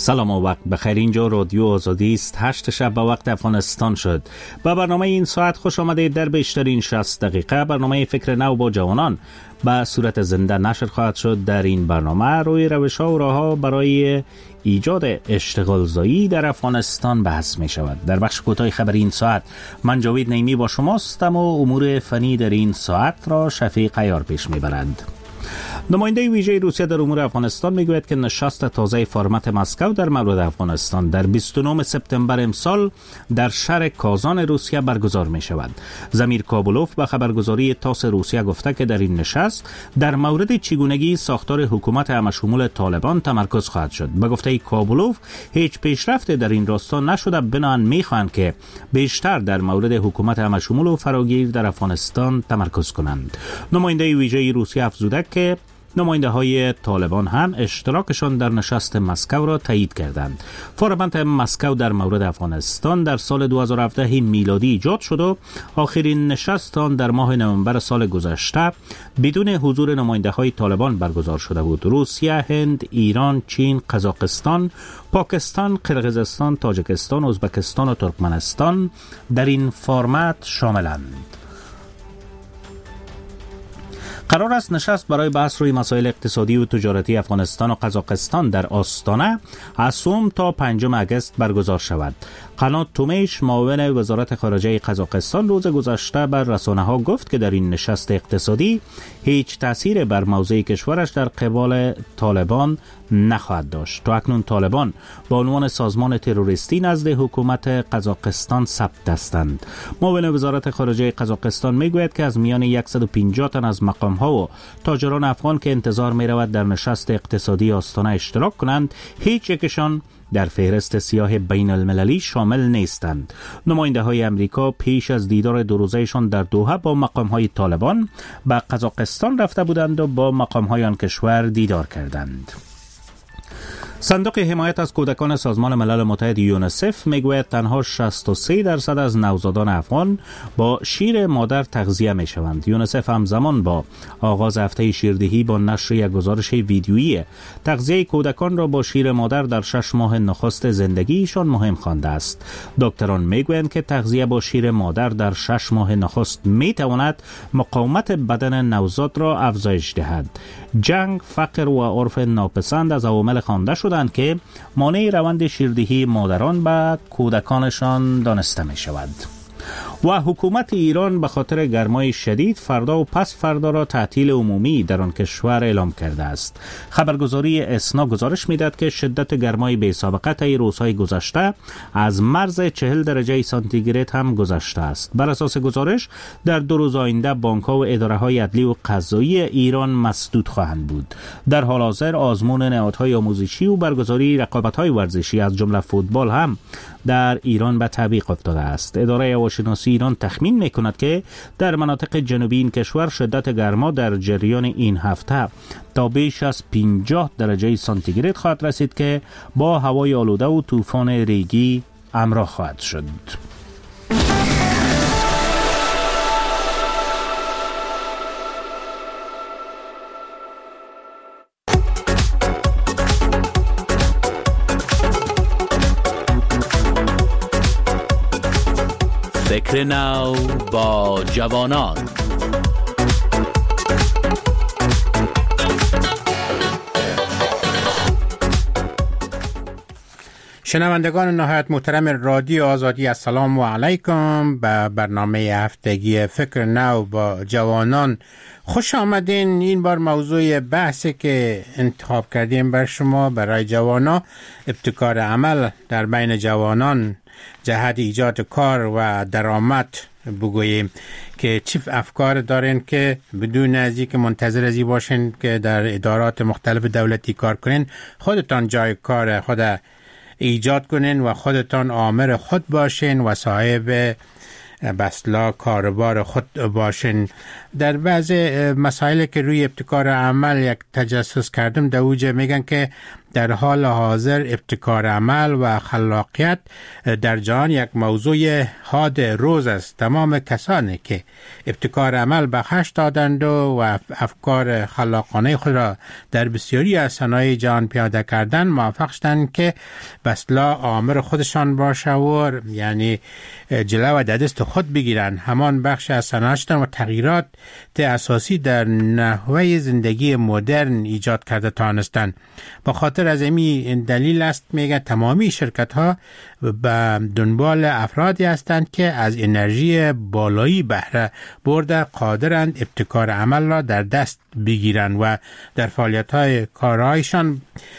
سلام و وقت بخیر. اینجا رادیو آزادی است. 8 شب به وقت افغانستان شد. با برنامه این ساعت خوش آمدید. در بیشترین 60 دقیقه برنامه فکر نو با جوانان به صورت زنده نشر خواهد شد. در این برنامه روی روش‌ها و راه‌ها برای ایجاد اشتغال زایی در افغانستان بحث می شود. در بخش کوتاه خبری این ساعت من جاوید نیمی با شماستم و امور فنی در این ساعت را شفیق عیار پیش می برند. نماینده ویژه روسیه در امور افغانستان میگوید که نشست تازه فرمت مسکو در مورد افغانستان در 29 سپتامبر امسال در شهر کازان روسیه برگزار می شود. زمیر کابولوف به خبرگزاری تاس روسیه گفته که در این نشست در مورد چگونگی ساختار حکومت همشمول طالبان تمرکز خواهد شد. به گفته کابولوف هیچ پیشرفتی در این راستا نشده، بنابراین میخواهند که بیشتر در مورد حکومت همشمول و فراگیر در افغانستان تمرکز کنند. نماینده ویژه روسیه افزوده که نماینده های طالبان هم اشتراکشان در نشست مسکو را تایید کردند. فرمت مسکو در مورد افغانستان در سال 2017 میلادی ایجاد شد و آخرین نشست آن در ماه نوامبر سال گذشته بدون حضور نماینده های طالبان برگزار شده بود. روسیه، هند، ایران، چین، قزاقستان، پاکستان، قرقیزستان، تاجیکستان، ازبکستان و ترکمنستان در این فرمت شاملند. قرار است نشست برای بحث روی مسائل اقتصادی و تجارتی افغانستان و قزاقستان در آستانه از سوم تا 5 آگوست برگزار شود. قنات تومیش معاون وزارت خارجه قزاقستان روز گذشته بر رسانه‌ها گفت که در این نشست اقتصادی هیچ تأثیر بر موضع کشورش در قبال طالبان نخواهد داشت. تا اکنون طالبان با عنوان سازمان تروریستی نزد حکومت قزاقستان ثبت هستند. معاون وزارت خارجه قزاقستان میگوید که از میان 150 تن از مقام‌ها و تاجران افغان که انتظار می‌رود در نشست اقتصادی آستانه اشتراک کنند، هیچ یکشان در فهرست سیاه بین المللی شامل نیستند. نماینده های امریکا پیش از دیدار دو روزهشان در دوحه با مقام های طالبان به قزاقستان رفته بودند و با مقام های آن کشور دیدار کردند. صندوق حمایت از کودکان سازمان ملل متحد یونیسف میگوید تنها 63% از نوزادان افغان با شیر مادر تغذیه میشوند. یونیسف همزمان با آغاز هفته شیردهی با نشر یک گزارش ویدیویی تغذیه کودکان را با شیر مادر در 6 ماه نخست زندگیشان مهم خوانده است. دکتران میگویند که تغذیه با شیر مادر در 6 ماه نخست میتواند مقاومت بدن نوزاد را افزایش دهد. جنگ، فقر و عرف ناپسند از عوامل خوانده شدند که مانع روند شیردهی مادران به کودکانشان دانسته می شود. و حکومت ایران به خاطر گرمای شدید فردا و پس فردا را تعطیل عمومی در آن کشور اعلام کرده است. خبرگزاری اسنا گزارش می‌دهد که شدت گرمای بی‌سابقه طی روزهای گذشته از مرز 40 درجه سانتیگراد هم گذشته است. بر اساس گزارش در 2 روز آینده بانک‌ها و اداره‌های عدلی و قضایی ایران مسدود خواهند بود. در حال حاضر آزمون نهادهای آموزشی و برگزاری رقابت‌های ورزشی از جمله فوتبال هم در ایران به تعویق افتاده است. اداره هواشناسی ایران تخمین می‌کند که در مناطق جنوبی این کشور شدت گرما در جریان این هفته تا بیش از 50 درجه سانتیگراد خواهد رسید که با هوای آلوده و طوفان ریگی همراه خواهد شد. فکر نو با جوانان. شنوندگان نهایت محترم رادیو آزادی، السلام علیکم. به برنامه هفتگی فکر نو با جوانان خوش آمدین. این بار موضوع بحثی که انتخاب کردیم بر شما برای جوانا ابتکار عمل در بین جوانان جهت ایجاد کار و درآمد بگوییم که چه افکار دارین که بدون از اینکه منتظر ازی باشین که در ادارات مختلف دولتی کار کنین، خودتان جای کار خود ایجاد کنین و خودتان آمر خود باشین و صاحب بسلا کاربار خود باشین. در بعض مسائل که روی ابتکار عمل یک تجسس کردم در اوجه میگن که در حال حاضر ابتکار عمل و خلاقیت در جهان یک موضوع حاد روز است. تمام کسانی که ابتکار عمل بخش دادند و افکار خلاقانه خود را در بسیاری از صنایع جهان پیاده کردند موفق شدند که به اصطلاح آمر خودشان باشه و یعنی جلو و دست خود بگیرند. همان بخش از صنایع و تغییرات اساسی در نحوه زندگی مدرن ایجاد کرده تانستند. با خاطر از این دلیل است میگه تمامی شرکت ها به دنبال افرادی هستند که از انرژی بالایی بهره برده قادرند ابتکار عمل را در دست بگیرند و در فعالیت های کارهایشان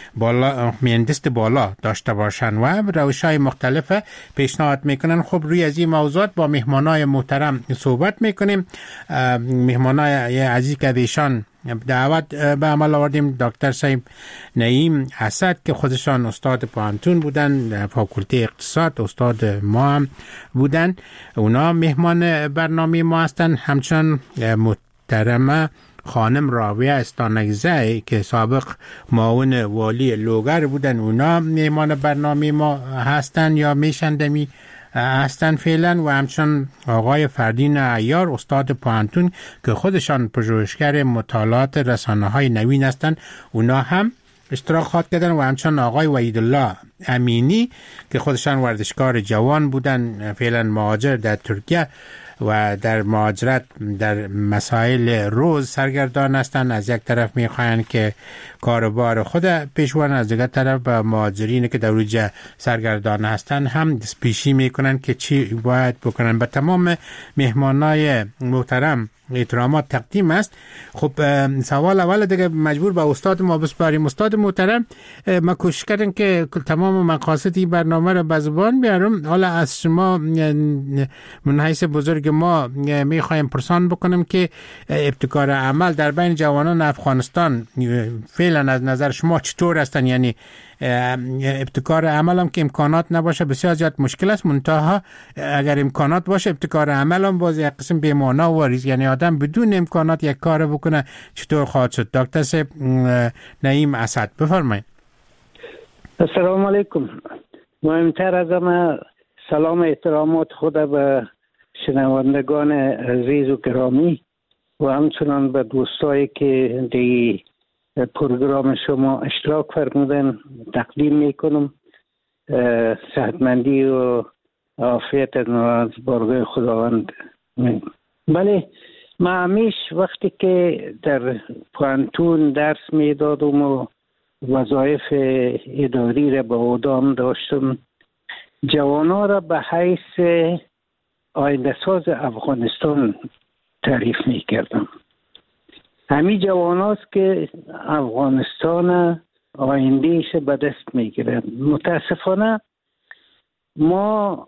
مهندست بالا داشته باشند و روش های مختلف پیشنهاد میکنن. خب روی از این موضوعات با مهمانای محترم صحبت میکنیم. مهمانای عزیز که ایشان دعوت به عمل آوردیم دکتر صاحب نعیم اسد که خودشان استاد پوهنتون بودن، فاکولته اقتصاد استاد ما هم بودن، اونا مهمان برنامه ما هستن. همچنان محترمه خانم راویه استانگزه که سابق معاون والی لوگر بودن، اونا مهمان برنامه ما هستن یا میشندمی هستن فعلا، و همچنان آقای فردین عیار استاد پوهنتون که خودشان پژوهشگر مطالعات رسانه‌های نوین هستند، اونا هم اشتراک خواهد کردن، و همچنان آقای وحیدالله امینی که خودشان ورزشکار جوان بودن، فعلا مهاجر در ترکیه و در مهاجرت در مسائل روز سرگردان هستند. از یک طرف میخواین که کاروبار خود پیش برن، از دیگر طرف به مهاجرین که در روج سرگردان هستند هم دستپیشی میکنن که چی باید بکنن. به تمام مهمانای محترم احترامات تقدیم است. خب سوال اول دیگه مجبور به استاد ما بسپاریم. استاد محترم، ما کوشش کردیم که تمام مقاصد این برنامه را به زبان بیارم. حالا از شما من حیث بزرگ ما میخوایم پرسان بکنم که ابتکار عمل در بین جوانان افغانستان فعلا از نظر شما چطور هستن؟ یعنی ابتکار عمل هم که امکانات نباشه بسیار زیاد مشکل است، منتها اگر امکانات باشه ابتکار عمل هم باز یک قسم بی‌معنا و ریز، یعنی آدم بدون امکانات یک کار بکنه چطور خواهد شد؟ دکتر صاحب نعیم اسد بفرمایید. السلام علیکم. مهمتر از همه سلام احترامات خود به شنوندگان عزیز و گرامی و همچنان به دوستایی که دی پروگرام شما اشتراک فرمودن تقدیم میکنم. صحتمندی و عافیت از بارگاه خداوند. بله، ما همیش وقتی که در پوهنتون درس میدادم و وظایف اداری را به عهده داشتم، جوانا را به حیث آینده ساز افغانستان تعریف میکردم. همین جواناست که افغانستان آیندهش به دست میگیره. متاسفانه ما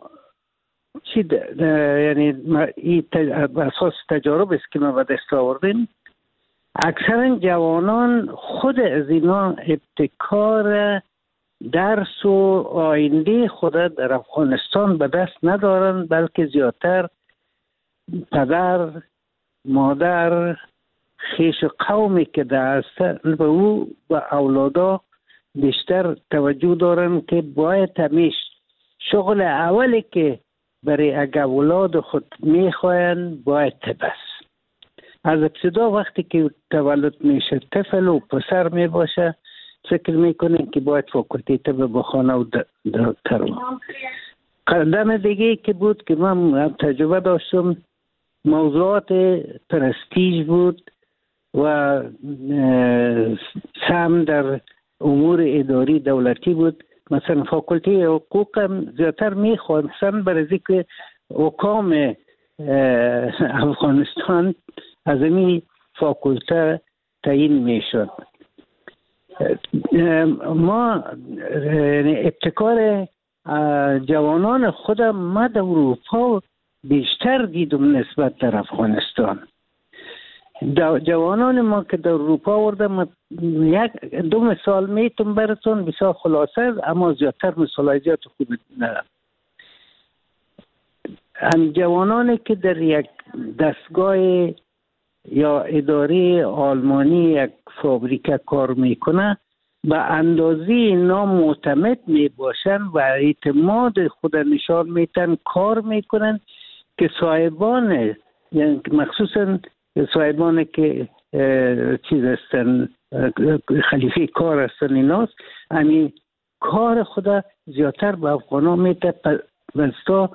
یعنی این اساس تجارب است که ما به دست آوردیم، اکثرا جوانان خود از اینا ابتکار درس و آینده خود در افغانستان به دست ندارن، بلکه زیادتر پدر مادر خیش قومی که دست به او و اولادا بیشتر توجه دارن که باید همیش شغل اولی که برای اگه اولاد خود میخواین باید بس از ابتدا وقتی که تولد میشه طفل و پسر میباشه فکر میکنین که باید فاکولته طب بخونه و دکتر. قدم دیگه که بود که من تجربه داشتم موضوعات پرستیژ بود و سهم در امور اداری دولتی بود. مثلا فاکولته حقوق هم زیادتر میخواستن برای که حکام افغانستان از این فاکولته تعیین میشد. ما ابتکار جوانان خودم ما در اروپا بیشتر دیدم نسبت در افغانستان. جوانان ما که در اروپا وردم یک دو مثال میتونم براتون بسیار خلاصه، اما زیادتر مثال زیاد خوب ندارم. هم جوانانی که در یک دستگاه یا اداره آلمانی یک فابریکه کار میکنه به اندازه اینا معتمد می باشن و اعتماد خود نشان میتن، کار میکنن که صاحبان، یعنی مخصوصا صاحبان که چیز هستن، خلیفه کار هستن، ایناست یعنی کار خدا زیادتر به افغانا میده، بستا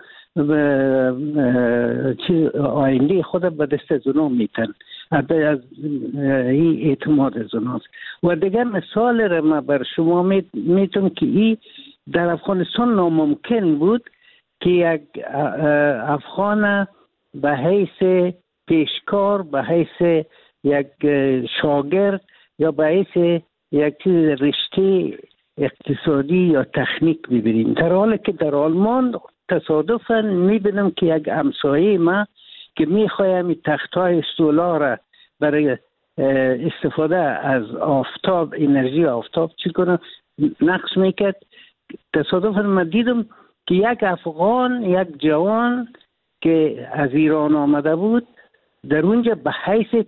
آینده خود به دست از اونا میتن، از این اعتماد از اوناست. و دیگر مثال را من بر شما میتونم که این در افغانستان ناممکن بود که یک افغان به حیث پیشکار، به حیث یک شاگرد یا به حیث یک رشته اقتصادی یا تکنیک ببینیم، در حالی که در آلمان تصادفاً میبینم که یک همسایه ما که میخوایم تختای استولا را برای استفاده از آفتاب، انرژی آفتاب چی کنه نقص میکرد. تصادفاً من دیدم که یک افغان، یک جوان که از ایران آمده بود، در اونجا به حیث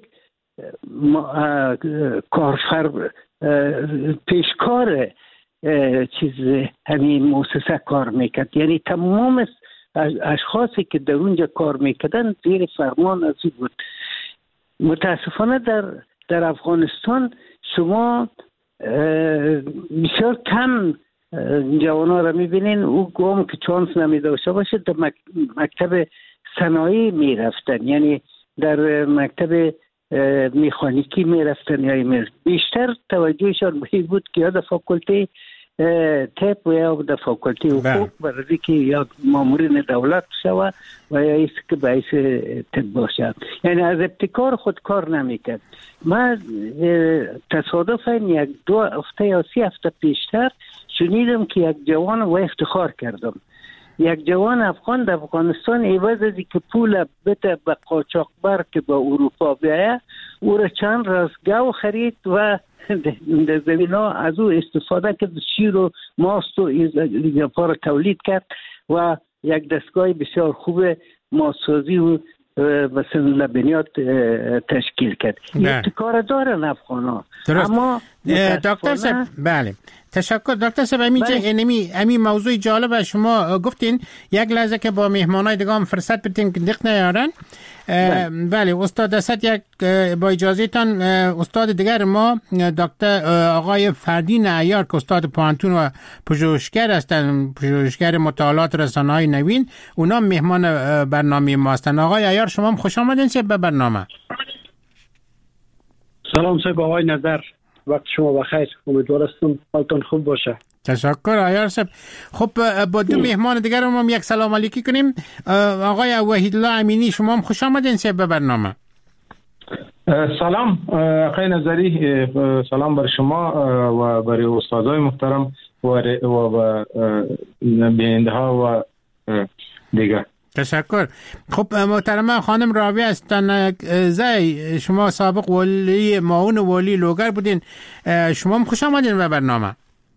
پیشکار چیز همین مؤسسه کار میکرد. یعنی تمام اشخاصی که در اونجا کار میکردن زیر فرمان از او بود. متاسفانه در افغانستان شما بسیار کم جوانا را میبینین او گم که چانس نمیداشته باشه در مکتب صنایع میرفتن، یعنی در مکتب مکانیکی میرفتن یا بیشتر توجهشان به بود که یا در فاکولته تپ و یا در فاکولته حقوق برای که یا مامورین دولت شوه و یا ایست که باعث تپ باشه. یعنی از ابتکار خود کار نمیکرد. من تصادفاً یک 2 هفته یا 3 هفته پیشتر شنیدم که یک جوان و افتخار کردم، یک جوان افغان در افغانستان عوض از که پول بده به قاچاقبر که به اروپا بیایه، او را چند راست گو خرید و در زمینا از او استفاده کرد، شیر و ماست و ایزاپا را تولید کرد و یک دستگاه بسیار خوب ماسازی و مثلا لبنیات تشکیل کرد. ابتکار دارن افغانا. اما دکتر صاحب، بله تشکر دکتر صاحب. امی موضوع جالب شما گفتین، یک لحظه که با مهمانای دیگه هم فرصت بدین که دق نیارن. بله استاد اسد، یک با اجازهتان استاد دیگر ما دکتر آقای فردین عیار که استاد پوهنتون و پژوهشگر هستند، پژوهشگر مطالعات رسانه‌های نوین، اونا مهمان برنامه ما هستند. آقای عیار شما هم خوش آمدین به برنامه. سلام صاحب آقای نظر، وقت شما بخیر، امیدوارم حالتون خوب باشه. تشکر عیار صاحب. خب با 2 مهمان دیگر هم یک سلام علیکی کنیم. آقای وحیدالله امینی شما هم خوش آمدین به برنامه. سلام آقای نظری، سلام بر شما و برای استادای محترم و بیننده ها و دیگر. تشکر. خب محترمه خانم راوی هستن زی، شما سابق ولی معاون ولی لوگر بودین، شما هم خوش آمدین به برنامه.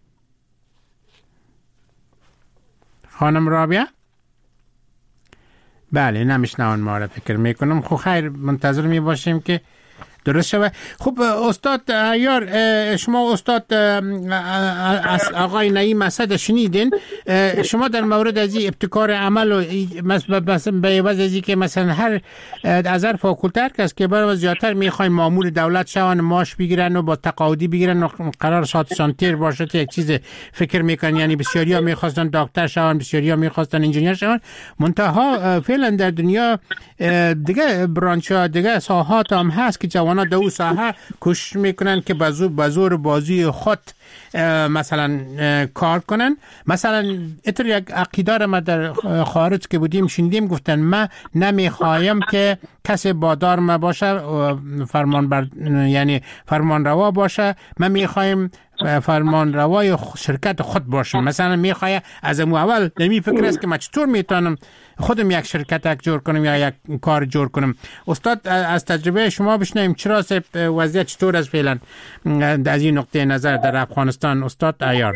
خانم رابعه؟ بله نمیشنون ما را فکر میکنم. خب خیر، منتظر می باشیم که درست شود. خب استاد عیار، شما استاد آقای نعیم اسد شنیدین، شما در مورد از ابتکار عمل و مثلا به عوض از که مثلا هر فاکولته کس که برای زیادتر میخواین مامور دولت شون، معاش بگیرن و با تقاعدی بگیرن و قرار سانتیر باشه یک چیز فکر میکنن، یعنی بسیاریا میخواستن دکتر شون، بسیاریا میخواستن انجینیر شون، منتها فعلا در دنیا دیگه برانچ‌ها دیگه ساحات هم هست که جوان در اون ساحه کوشش میکنن که به زور بازی خود مثلا کار کنن. مثلا اتر یک عقیده ما در خارج که بودیم شنیدیم، گفتن ما نمیخوایم که کسی بادار ما باشه، یعنی فرمان روا باشه، ما میخوایم فرمان روای شرکت خود باشم. مثلا میخواه از اول نمی فکر است که من چطور میتونم خودم یک شرکت جور کنم یا یک کار جور کنم. استاد از تجربه شما بشنویم، چرا وضعیت چطور است فعلا از این نقطه نظر در افغانستان؟ استاد عیار.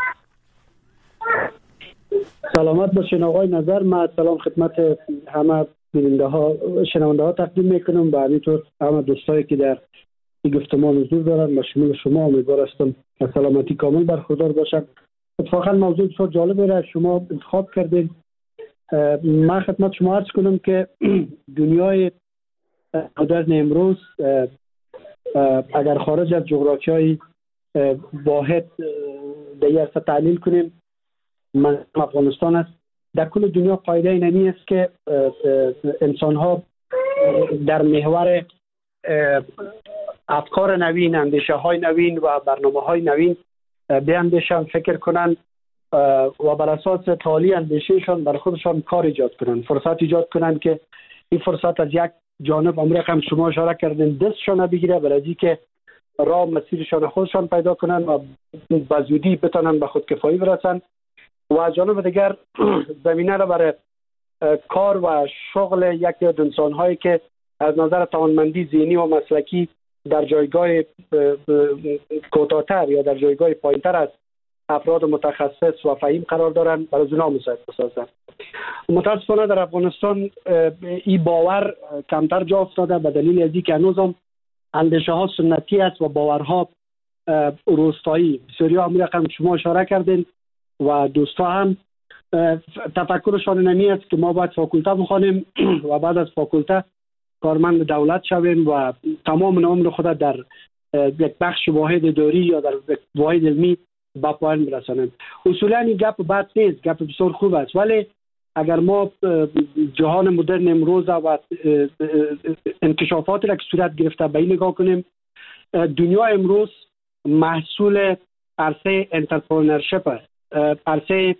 سلامت باشین آقای نظر. من سلام خدمت همه بیننده ها، شنونده ها تقدیم میکنم و همینطور همه دوستایی که در این گفتمان حضور دارن. و شمول شما امیدوار هستم که سلامتی کامل برخوردار باشن. اتفاقا موضوع بسیار جالبی را شما انتخاب کردین. من خدمت شما عرض کنم که دنیای مدرن امروز اگر خارج از جغرافیای واحد دیگر تحلیل کنیم، من افغانستان است. در کل دنیا قاعده اینمی است که انسان ها در محور افکار نوین، اندیشه های نوین و برنامه های نوین بیاندیشن، فکر کنن و بر اساس تعالی اندیشهشان بر خودشان کار ایجاد کنن، فرصت ایجاد کنن که این فرصت از یک جانب امریکا هم شما اشاره کردین دستشان بگیره، برای که راه مسیرشان خودشان پیدا کنن و به زودی بتونن به خودکفایی برسن، و از جانب دیگر زمینه را برای کار و شغل یکی از انسان‌هایی که از نظر توانمندی ذهنی و مسلکی در جایگاه کوتاه‌تر یا در جایگاه پایین‌تر از افراد متخصص و فهیم قرار دارن، برای اونا مساعد بسازن. متاسفانه در افغانستان این باور کمتر جا افتاده به دلیل از اینکه هنوزم اندیشه ها سنتی است و باورها روستایی. بسیاری امور رقم شما اشاره کردین و دوستا هم تفکرشان نمی است که ما باید فاکولته بخوانیم و بعد از فاکولته کارمند دولت شویم و تمام عمر خود در یک بخش واحد اداری یا در یک واحد علمی به پایان برسانیم. اصولا این گپ بد نیست، گپ بسیار خوب است، ولی اگر ما جهان مدرن امروز و انکشافاتی را که صورت گرفته به این نگاه کنیم، دنیا امروز محصول عرصه انترپرنورشیپ است، عرصه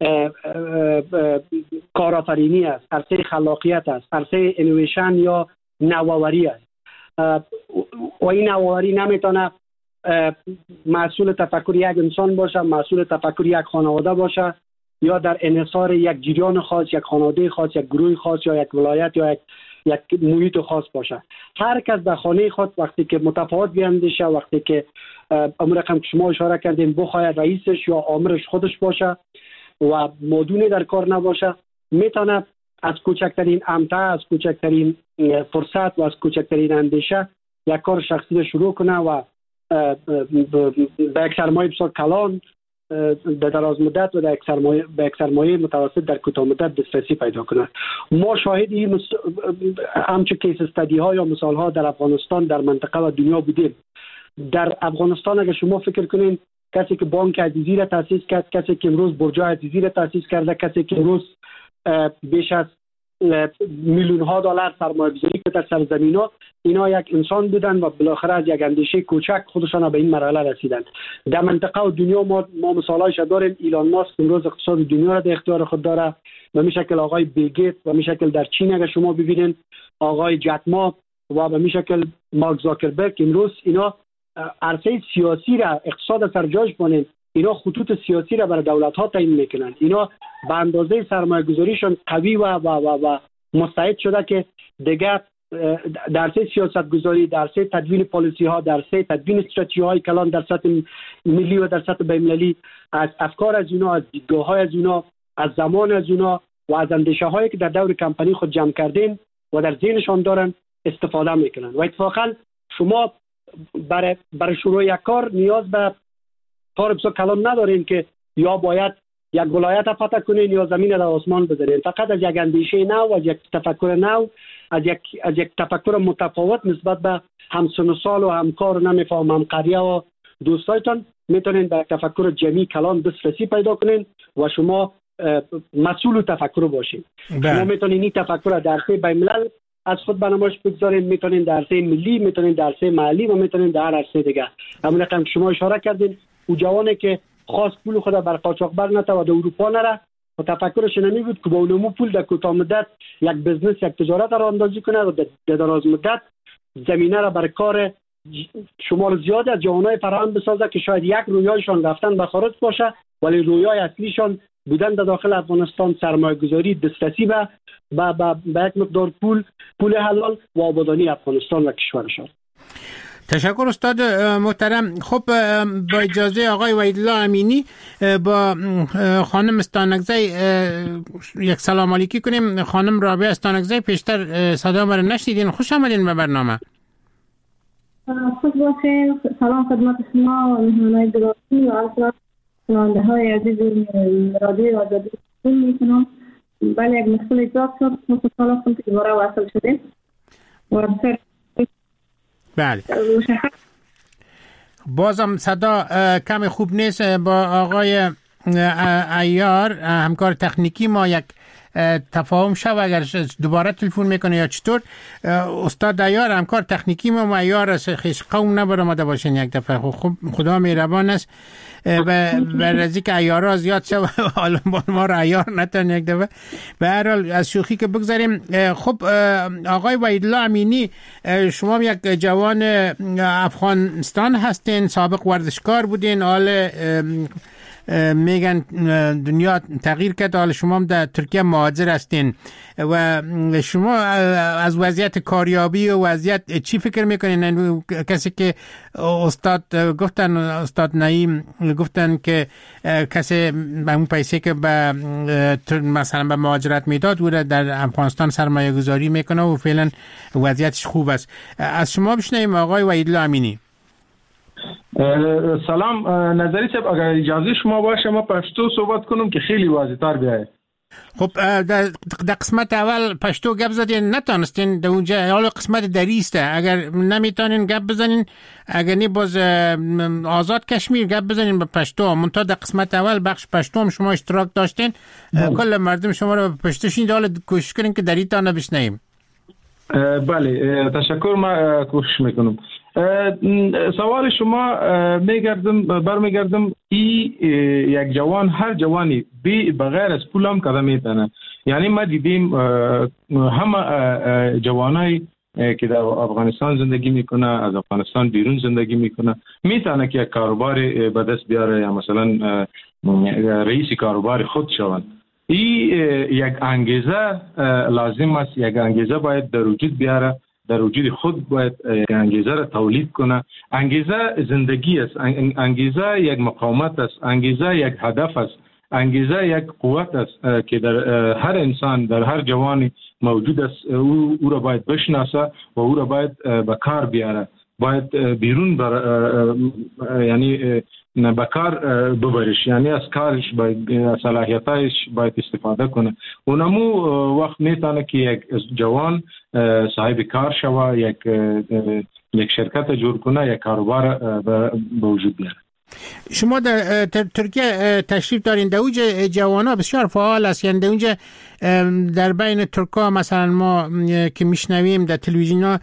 کارآفرینی است، عرصه خلاقیت است، عرصه انویشن یا نوآوری است. و این نوآوری نمیتونه محصول تفکر یک انسان باشه، محصول تفکر یک خانواده باشه، یا در انحصار یک جریان خاص، یک خانواده خاص، یک گروه خاص یا یک ولایت یا یک محیط خاص باشه. هر کس در خانه خود وقتی که متفاوت بیاندیشه، وقتی که امر رقم شما اشاره کردین بخواهد رئیسش یا آمرش خودش باشه و مدونی در کار نباشه، میتونه از کوچکترین امتع، از کوچکترین فرصت و از کوچکترین اندیشه یک کار شخصی شروع کنه و به یک سرمایه بسیار کلان در دراز مدت و به یک سرمایه متوسط در کوتاه مدت دسترسی پیدا کنه. ما شاهد این همچون کیس استادی ها یا مثال ها در افغانستان، در منطقه و دنیا بودیم. در افغانستان اگر شما فکر کنین، کسی که بانک عزیزی را تاسیس کرد، کسی که امروز برج عزیزی را تاسیس کرده، کسی که امروز بیش از میلیون ها دلار سرمایه گذاری کرده در سرزمین‌ها، اینا یک انسان بودن و بالاخره از یک اندیشه کوچک خودشان به این مرحله رسیدن. در منطقه و دنیا ما مثالایش داریم. ایلان ماسک امروز اقتصاد دنیا را در اختیار خود داره، به می شکل آقای بیل گیت، و می شکل در چین اگر شما ببینید آقای جک ما و به می شکل مارک زاکربرگ، امروز اینا عرصه سیاسی را اقتصاد سر جاش بانند، اینا خطوط سیاسی را برای دولت ها تعیین میکنن. اینا به اندازه سرمایه گذاریشون قوی و مستعد شده که دیگه در عرصه سیاست گذاری، در عرصه تدوین پالیسی ها، در عرصه تدوین استراتژی های کلان در سطح ملی و در سطح بین‌المللی، از افکار از اینا، از دیدگاه های از اینا، از زمان از اینا و از اندیشه هایی که در دور کمپانی خود جمع کردین و در ذهنشان دارن استفاده میکنن. و اتفاقا شما برای شروع یک کار نیاز به کار بسیار کلان ندارین که یا باید یک ولایت فتح کنین یا زمین در آسمان بذارین. فقط از یک اندیشه نو، از یک تفکر نو، از یک تفکر متفاوت نسبت به همسن و سال و همکار و نمیفهم همقریه و دوستایتان میتونین به تفکر جمعی کلان دسترسی پیدا کنین و شما مسئول تفکر باشین. شما میتونین این تفکر در عرصه بین‌الملل از خود بنمایش بگذارین، میتونین در عرصه ملی، میتونین در عرصه محلی و میتونین در هر عرصه دیگه. همون رقم شما اشاره کردین، او جوانی که خاص پول خود بر قاچاقبر نته و در اروپا نره و تفکرش نمی بود که با اونمو پول در کوتاه مدت یک بزنس، یک تجارت را اندازی کنه و در دراز مدت زمینه را برای کار شمار زیاد از جوانای فراهم بسازه که شاید یک رویایشان رفتن به خارج باشه، ولی رویای اصلیشان بودن در داخل افغانستان، سرمایه گذاری، دسترسی به یک مقدار پول حلال و آبادانی افغانستان و کشورشان. تشکر استاد محترم. خب با اجازه آقای وحیدالله امینی با خانم استانکزی یک سلام علیکی کنیم. خانم رابعه استانکزی، پیشتر صدا ما رو نشنیدین، خوش آمدین به برنامه. خوش باشین. سلام خدمت شما و مهمانای گرامی و اصلا شنونده های عزیز رادیو آزادی میکنم. بله یک مشکل ایجاد شد. خوشحال هستم که دوباره وصل شدیم و بسیار بله. بازم صدا کم خوب نیست. با آقای عیار همکار تکنیکی ما یک تفاهم شد اگر دوباره تلفن میکنه یا چطور. استاد عیار همکار تکنیکی ما و عیار خیش قوم نبرمده باشین یک دفعه. خب خدا مهربان است و رزی که عیارها زیاد شد حالا ما را عیار نتن یک دفعه. به هر حال از شوخی که بگذاریم. خب آقای وحیدالله امینی، شما یک جوان افغانستان هستین، سابق ورزشکار بودین، حال میگن دنیا تغییر کرد، حالا شما هم در ترکیه مهاجر هستین و شما از وضعیت کاریابی و وضعیت چی فکر میکنین؟ کسی که استاد گفتن، استاد نعیم گفتن که کسی به اون پیسه که به مثلا به مهاجرت میداد و در افغانستان سرمایه گذاری میکنه و فعلا وضعیتش خوب است. از شما بشنویم آقای وحیدالله امینی. سلام نظری صاحب، اگر اجازه شما باشه ما پشتو صحبت کنم که خیلی واضح تر بیاید. خب در قسمت اول پشتو گپ زدین نتانستین، در اونجا حالا قسمت دریسته، اگر نمیتونین گپ بزنین، اگر نی باز آزاد کشمیر گپ بزنین به پشتو. منتها در قسمت اول بخش پشتو هم شما اشتراک داشتین، کل مردم شما رو پشتو شنید. حالا کوشش کنین که دریتان بشنویم. بله تشکر، ما کوشش میکنم. سوال شما برمیگردم یک جوان، هر جوانی بغیر از پول هم کدام میتونه. یعنی ما دیدیم همه جوانایی که در افغانستان زندگی میکنه، از افغانستان بیرون زندگی میکنه، میتونه که یک کاروبار به دست بیاره یا مثلا رئیس کاروبار خود شوند. یک انگیزه لازم است، یک انگیزه باید در وجود بیاره، در وجود خود باید انگیزه را تولید کنه. انگیزه زندگی است، انگیزه یک مقاومت است، انگیزه یک هدف است، انگیزه یک قوت است که در هر انسان، در هر جوانی موجود است. او را باید بشناسه و او را باید به کار بیاره، باید بیرون یعنی به کار ببرش، یعنی از کارش باید، صلاحیتایش باید استفاده کنه. اونمو وقت میتونه که یک جوان صاحب کار شوه، یک شرکت جور کنه، یک کاروبار به وجود بیاره. شما در ترکیه تشریف دارین، در اونجا جوانا بسیار فعال است. یعنی در اونجا در بین ترکا مثلا ما که میشنویم در تلویزیونا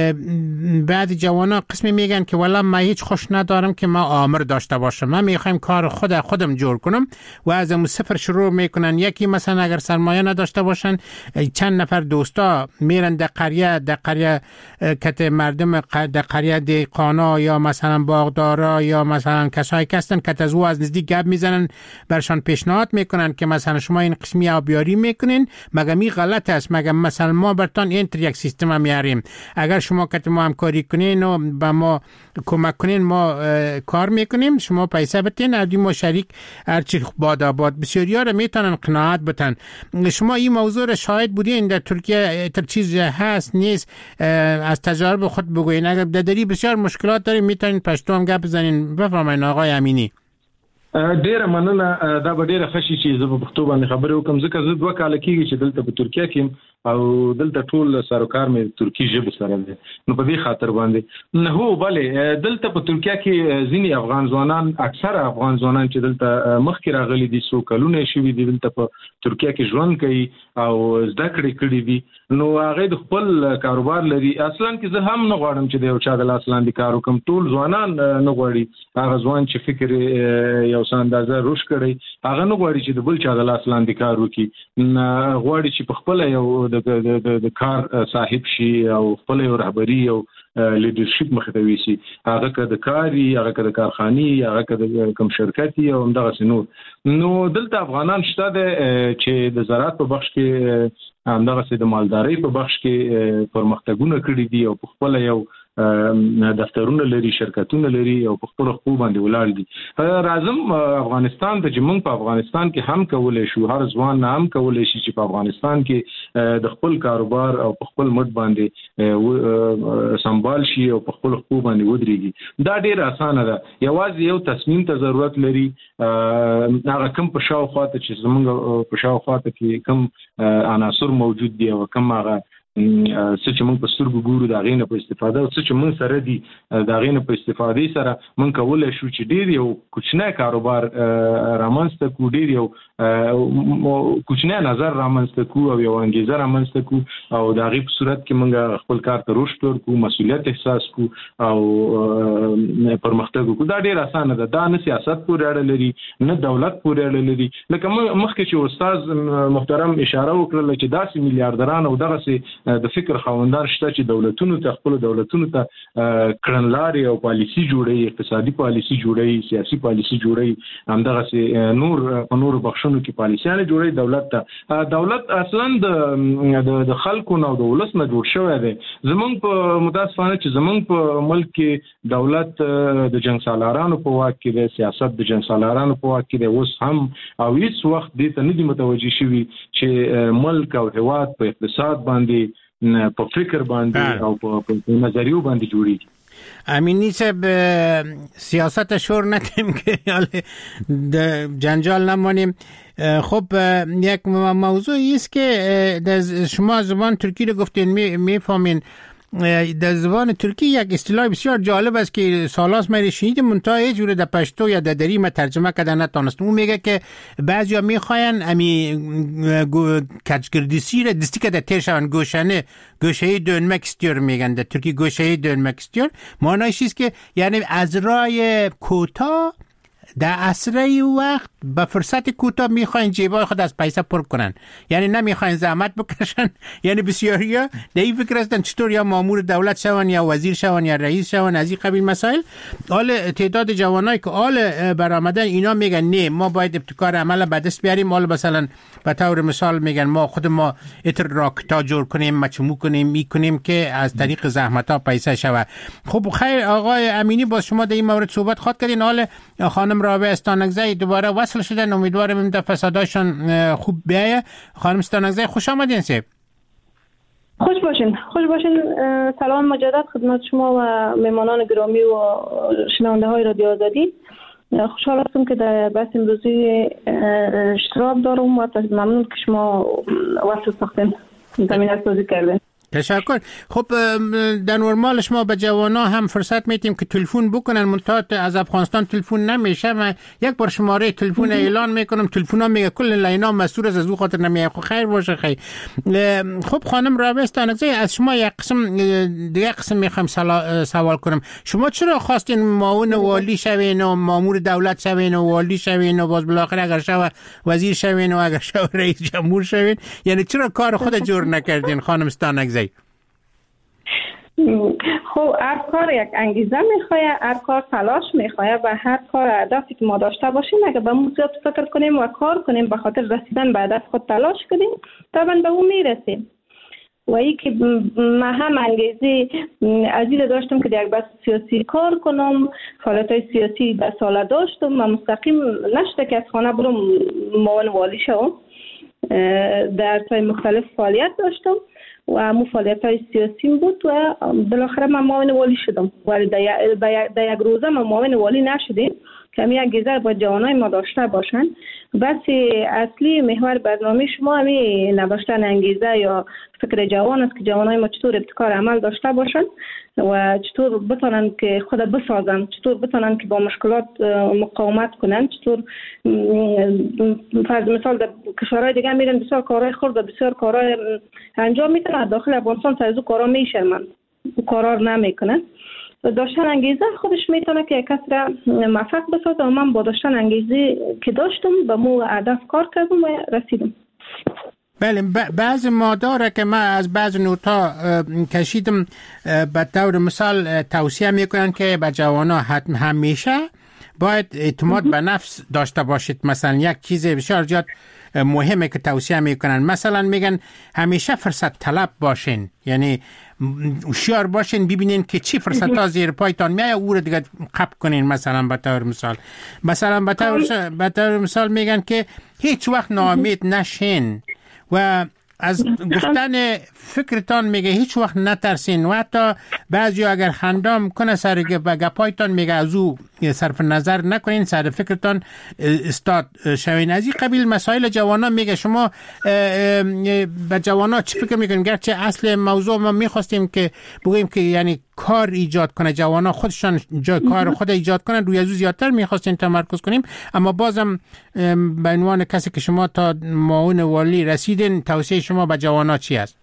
بعد جوانا قسمی میگن که والا من هیچ خوش ندارم که ما آمر داشته باشم، من میخوایم کار خودم جور کنم و از اون صفر شروع میکنن. یکی مثلا اگر سرمایه نداشته باشن، چند نفر دوستا میرن در قریه کت مردم، در قریه دیقانا یا مثلا باغدارا یا مثلا کسایی که هستن که از او از نزدیک گپ میزنن، برشان پیشنهاد میکنن که مثلا شما این قسمی آبیاری میکنین، مگه می غلط است، مگه مثلا ما برتان اینتر یک سیستم میاریم، اگر شما که ما همکاری کنین و به ما کمک کنین ما کار میکنیم، شما پیسه بتین، از ما شریک هرچی باد بسیاریا رو میتونن قناعت بتن. شما این موضوع رو شاهد بودین در ترکیه؟ تر چیز هست نیست؟ از تجارب خود بگوین. اگر دری بسیار مشکلات داریم میتونین پشتو هم گپ بزنین. بفرمایید آقای امینی. ډیره مننه. دا به ډیره ښه شي چې زه په پښتو باندې خبرې وکړم، ځکه زه 2 کاله کېږي چې دلته په ترکیه کې او دلته ټول سروکار مې ترکی ژبې سره دی، نو په دې خاطر باندې نه هو بله دلته په ترکیه کې ځینې افغان ځوانان، اکثر افغان ځوانان چې دلته مخکې راغلي دي، څو کلونه شوي دي دلته په ترکیه کې ژوند کوي او زده کړې کړي دي، نو هغه د خپل کاروبار لري. اصلا کې زه هم نه غواړم چې د یو چا د لاس لاندې کار وکړم، ټول ځوانان نه غواړي. هغه ځوان چې فکر یو څه اندازه روش کړي، هغه نه غواړي چې د بل چا د لاس لاندې کار وکړي، غواړي چې په خپل یو د کار صاحب شي او خپل یو رهبری او لیدرشپ مخ ته ویسي، هغه که د کاري، هغه که د کارخاني، هغه که د کوم شرکتي او همدغه نور. نو دلته افغانان شته چې د زراعت په بخش کې، همدغه د مالدارۍ په بخش کې پرمختګونه کړي دي او په خپل یو دفترونه لري، شرکتونه لري او په خپل حقوق باندې ولاړ دي. راځم افغانستان ته چې موږ په افغانستان کې هم کولای شو، هر ځوان هم کولای شي چې په افغانستان کې د خپل کاروبار او په خپل مټ باندې سنبال شي او په خپل حقوق باندې ودرېږي. دا ډیر اسانه ده، یوازې یو تصمیم ته ضرورت لري. هغه کوم په شاوخوا ته چې زموږ په شاوخوا ته کې کوم عناصر موجود دي او کوم هغه څه چې موږ په سترګو ګورو د هغې نه په استفاده او څه چې موږ سره دي د هغې نه په استفادې سره موږ کولی شو چې ډېر یو کوچنی کاروبار رامنځته کړو، ډېر یو کوچنی نظر رامنځته کړو او یو انګېزه رامنځته کړو او د هغې په صورت کې موږ خپل کار ته رشد ورکړو، مسؤلیت احساس کړو او پرمختګ وکړو. دا ډېر اسانه ده، دا نه سیاست پورې اړه لري نه دولت پورې اړه لري. لکه مخکې چې استاد محترم اشاره وکړله چې داسې میلیاردران او دغسې د فکر خاوندان شته چې دولتونو ته خپل دولتونو ته کړنلارې او پالیسي جوړوي، اقتصادي پالیسي جوړوي، سیاسي پالیسي جوړوي، همدغسې نور په نورو بخشونو کې پالیسیانې جوړوي. دولت اصلا د خلکو نه او د ولس نه جوړ شوی دی. زمونږ په متاسفانه چې زمونږ په ملک کې دولت د جنګ سالارانو په واک کې دی، سیاست د جنګ سالارانو په واک کې دی. اوس هم او هیڅ وخت دې ته نه دي متوجه شوي چې ملک او هیواد په اقتصاد باندې، په فکر باندې او په نظریو باندې جوړیږي. امینی صاحب سیاست شور ندیم که جنجال نمانیم. خب یک موضوعی است که شما زبان ترکی رو گفتین میفهمین. در زبان ترکی یک اصطلاح بسیار جالب است که سالاس من شنیدم منتها هیچ جوره در پشتو یا در دری من ترجمه کردن نتونستم. اون میگه که بعضیا میخواین امی کچگردیسی را دستی که در تیر شون گوشه dönmek istiyor میگن در ترکی گوشه dönmek istiyor. معنیش چیست که یعنی از رای کوتاه در اسرع وقت با فرصت کوتاه میخواین جیبای خود از پیسه پر کنن، یعنی نمیخواین زحمت بکشن. یعنی بسیاریا در این فکر هستن چطور یا مامور دولت شون یا وزیر شون یا رئیس شون از این قبیل مسائل. حال تعداد جوانایی که حال برآمدن اینا میگن نه ما باید ابتکار عمل به دست بیاریم. حال مثلا به طور مثال میگن ما خود ما اتر راکتا جور کنیم، مچمو کنیم، میکنیم که از طریق زحمت ها پیسه شود. خب خیر آقای امینی با شما در این مورد صحبت خواهد کردین. حال خانم رابعه استانکزی دوباره وصل شدن، امیدوارم این دفعه صداشون خوب بیایه. خانم استانکزی خوش آمدین. سیب خوش باشین. سلام مجدد خدمت شما و مهمانان گرامی و شنونده های رادیو آزادی. خوشحال هستم که در بحث امروزی اشتراک دارم و ممنون که شما وصل ساختین زمینه سازی کردین. تشکر. خب در نورمال شما به جوانا هم فرصت میتیم که تلفن بکنن، منتها از افغانستان تلفن نمیشه. من یک بار شماره تلفن اعلان میکنم، تلفن ها میگه کل لاینا مسئول از او خاطر نمیه. خیر باشه. خیر. خب خانم رابعه استانکزی از شما یک قسم میخوام سوال کنم. شما چرا خواستین معاون والی شوین و مامور دولت شوین و والی شوین و باز بالاخره اگر شو وزیر شوین و اگر شو رئیس جمهور شوین؟ یعنی چرا کار خود جور نکردین خانم استانکزی؟ خب هر کار یک انگیزه میخواه، هر کار تلاش میخواه و هر کار هدفی که ما داشته باشیم اگه به اون زیاد فکر کنیم و کار کنیم به خاطر رسیدن به هدف خود تلاش کنیم طبعا به اون میرسیم. و ای که من هم انگیزه عزیز داشتم که در یک بحث سیاسی کار کنم، فعالیت‌های سیاسی در سال داشتم و مستقیم نشده که از خانه برم معاون والی شوم. در سای مختلف فعالیت داشتم و همون فعالیت‌های سیاسی بود و بالاخره من معاون والی شدم. ولی در یک روزه من معاون والی نشدیم که همین انگیزه با جوانای ما داشته باشن. بس اصلی محور برنامه شما همین نداشتن انگیزه یا فکر جوان است که جوانای ما چطور ابتکار عمل داشته باشن و چطور بتونن که خود بسازن، چطور بتونن که با مشکلات مقاومت کنن، چطور فرض مثال در کشورهای دیگه میرن بسیار کارهای خرد و بسیار کارهای انجام میتونن، داخل افغانستان تا از او کارا میشرمن، او کارا نمیکنن. داشتن انگیزه خودش میتونه که کس را موفق بسازه و من با داشتن انگیزه که داشتم به مو هدف کار کردم و رسیدم. بله بعض ماداره که من از بعض نوتا کشیدم به طور مثال توصیه میکنن که به جوانا همیشه باید اعتماد به نفس داشته باشید. مثلا یک چیز بسیار زیاد مهمه که توصیه میکنن. مثلا میگن همیشه فرصت طلب باشین، یعنی هوشیار باشین ببینین که چی فرصت ها زیر پایتان میایه او رو دیگه قبل کنین. مثلا به طور مثال میگن که هیچ وقت ناامید نشین و از گفتن فکرتان میگه هیچ وقت نترسین و حتی بعضی اگر خندام کنه سر گپایتان میگه از او صرف نظر نکنین، سر فکرتان استاد شوین. از این قبیل مسائل جوانان میگه. شما به جوانان چی فکر میکنین؟ گرچه اصل موضوع ما میخواستیم که بگوییم که یعنی کار ایجاد کنه، جوانان خودشان جای کار خود ایجاد کنن، روی ازو زیادتر میخواستیم تمرکز کنیم، اما بازم به عنوان کسی که شما تا معاون والی رسیدین، توصیه شما به جوانان چی است؟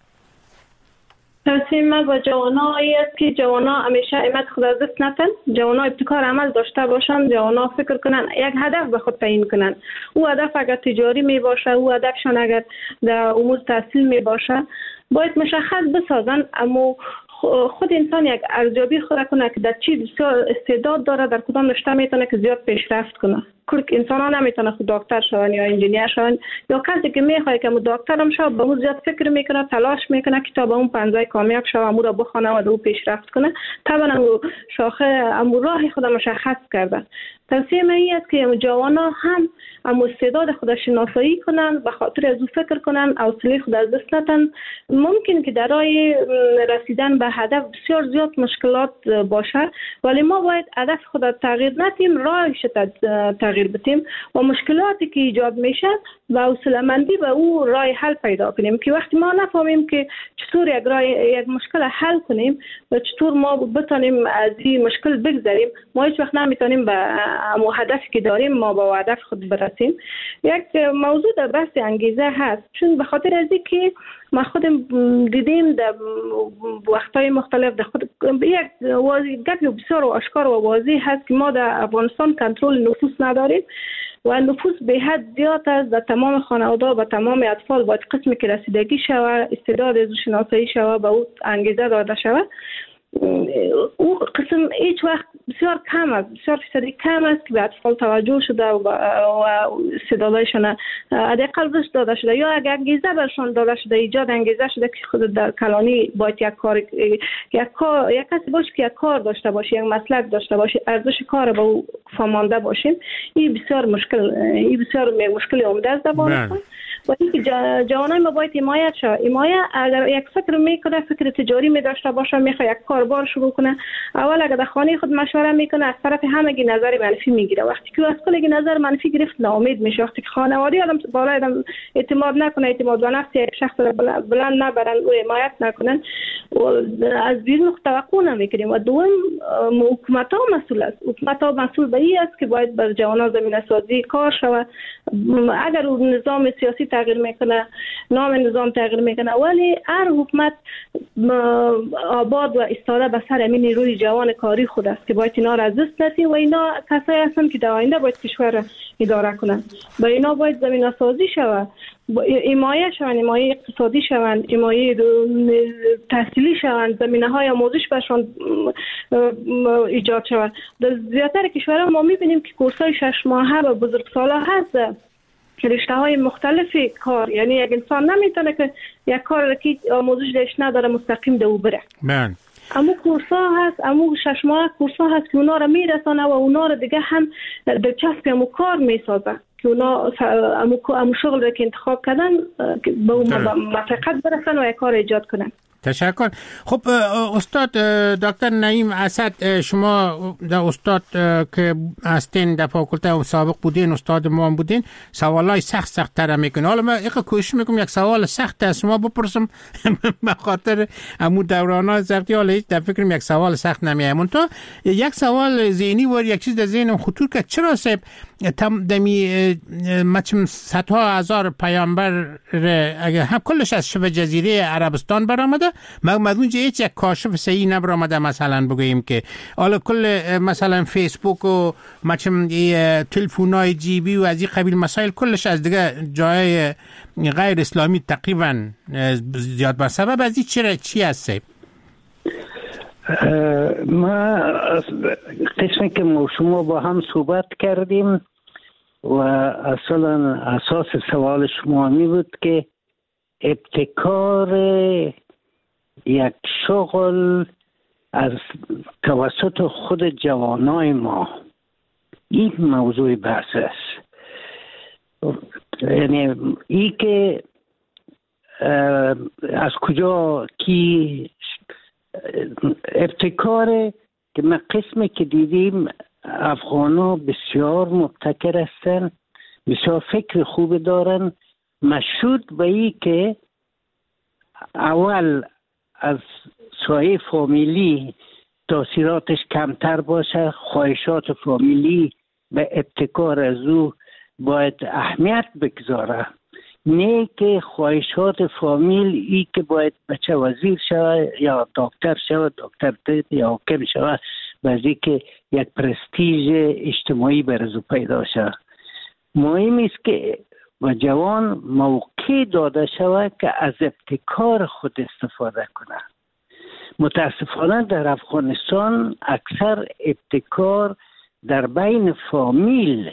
توصیه من با جوانا است که جوانا همیشه همت خود از دست ندن، جوانا ابتکار عمل داشته باشن، جوانا فکر کنن، یک هدف به خود تعیین کنن. او هدف اگر تجاری می باشه، او هدفشان اگر در امور تحصیل می باشه، باید مشخص بسازن. اما خود انسان یک ارزیابی خود کنه که در چی بسیار استعداد داره، در کدام رشته میتونه که زیاد پیشرفت کنه. کل انسان ها نمیتونه خود دکتر شون یا انجینیر شون، یا کسی که میخواد که دکتر هم شه به اون زیاد فکر میکنه، تلاش میکنه که تا به اون پنجه کامیاب شه، امور رو بخونه و دو پیشرفت کنه. طبعا شاخه امور راه خود مشخص کرده. توصیه من این است که جوانا هم استعداد خود شناسایی کنن، به خاطر از او فکر کنن، حوصله خود از دست ندن. ممکن که در راه رسیدن به هدف بسیار زیاد مشکلات باشه، ولی ما باید هدف خود را تغییر ندیم، راهش تغییر بدیم و مشکلاتی که ایجاد میشه و حوصله‌مندی به او راه حل پیدا کنیم. که وقتی ما نفهمیم که چطور یک مشکل حل کنیم و چطور ما بتونیم از این مشکل بگذریم، ما هیچ وقت نمیتونیم به هدفی که داریم ما با هدف خود برسیم. یک موضوع در بحث انگیزه هست، چون به خاطر از اینکه ما خودم دیدیم در وقت‌های مختلف در خود یک گپی بسیار و آشکار و واضح هست که ما در افغانستان کنترل نفوس نداریم و نفوس به حد زیاد است. در تمام خانواده و تمام اطفال باید قسمی که رسیدگی شوه، استعداد از شناسایی شوه، به او انگیزه داده شوه. او قسم هیچ وقت بسیار کم است، بسیار فیصدی کم است که به اطفال توجه شده و استعدادشان حداقل رشد داده شده یا اگر انگیزه برشان داده شده، ایجاد انگیزه شده که خود در کلانی باید یک کسی باشه که یک کار داشته باشه، یک مسلک داشته باشه، ارزش کار به او فهمانده باشیم. این بسیار مشکل عمده است در افغانستان. و اینکه جوانای ما باید حمایت شود. حمایت اگر یک فکر میکنه، فکر تجاری می داشته باشه، میخواد یک کاربار شروع کنه، اول اگر در خانه خود مشوره میکنه، از طرف همگی نظر منفی میگیره. وقتی که از کلی نظر منفی گرفت ناامید میشه. وقتی که خانواده آدم بالای آدم اعتماد نکنه، اعتماد به نفس یک شخص را بلند نبرن و حمایت نکنن، از بیرون توقع نمیکنیم. و دوم حکومت ها مسئول است. حکومت ها مسئول به این است که باید بر جوانان زمینه سازی کار شود. اگر نظام سیاسی تغییر میکنه، نام نظام تغییر میکنه، ولی هر حکومت آباد و ایستاده به سر همین نیروی جوان کاری خود است که باید اینا را از دست ندیم و اینا کسایی هستند که در آینده باید کشور اداره کنند. با اینا باید زمینه سازی شود، حمایت شوند، حمایت اقتصادی شوند، حمایت تحصیلی شوند، زمینه های آموزش برشان ایجاد شود. در زیادتر کشورها ما میبینیم که کورس های 6 ماهه و بزرگساله هست، رشته های مختلفی کار، یعنی یک انسان نمیتونه که یک کار که آموزش درش نداره مستقیم دو بره. اما کورس ها هست، اما 6 ماه کورس ها هست که اونا را میرسانه و اونا را دیگه هم دلچسب همو کار میسازه که اونا همو شغل را که انتخاب کردن به اون موفقیت برسن و یک کار ایجاد کنن. تشکر. خب استاد دکتر نعیم اسد، شما در استاد که هستین در فاکولته سابق بودین، استاد ما هم بودین، سوالای سخت تر میکنین. حالا من کوشش میکنم یک سوال سخت از شما بپرسم به خاطر همون دوران‌های زرتی، حالا هیچ در فکرم یک سوال سخت نمیاد. من تو یک سوال ذهنی و یک چیز در ذهنم خطور که چرا صاحب دمی مچم صدها هزار پیامبر اگه هم کلش از شبه جزیره عربستان برآمده، مدون هیچ یک کاشف صحیح نبرآمده. مثلا بگوییم که حالا کل مثلا فیسبوک و مچم تلفن‌های جیبی و از این قبیل مسائل کلش از دیگه جای غیر اسلامی تقریبا زیاد به سبب از این چی هست؟ ما قسمی که ما شما با هم صحبت کردیم و اصلا اساس سوال شما می بود که ابتکار یک شغل از توسط خود جوانای ما، این موضوع بحث است. یعنی این که از کجا کی ابتکار که ما قسمی که دیدیم افغانا بسیار مبتکر هستن، بسیار فکر خوب دارن، مشهود به این که اول از سایه فامیلی تاثیراتش کمتر باشه، خواهشات فامیلی به ابتکار از او باید اهمیت بگذاره، نه که خواهشات فامیل ای که باید بچه وزیر شود یا دکتر شود، دکتر یا حاکم شود، بعضی که یک پرستیژ اجتماعی برزو پیدا شود. مهم است که و جوان موقع داده شود که از ابتکار خود استفاده کنه. متاسفانه در افغانستان اکثر ابتکار در بین فامیل،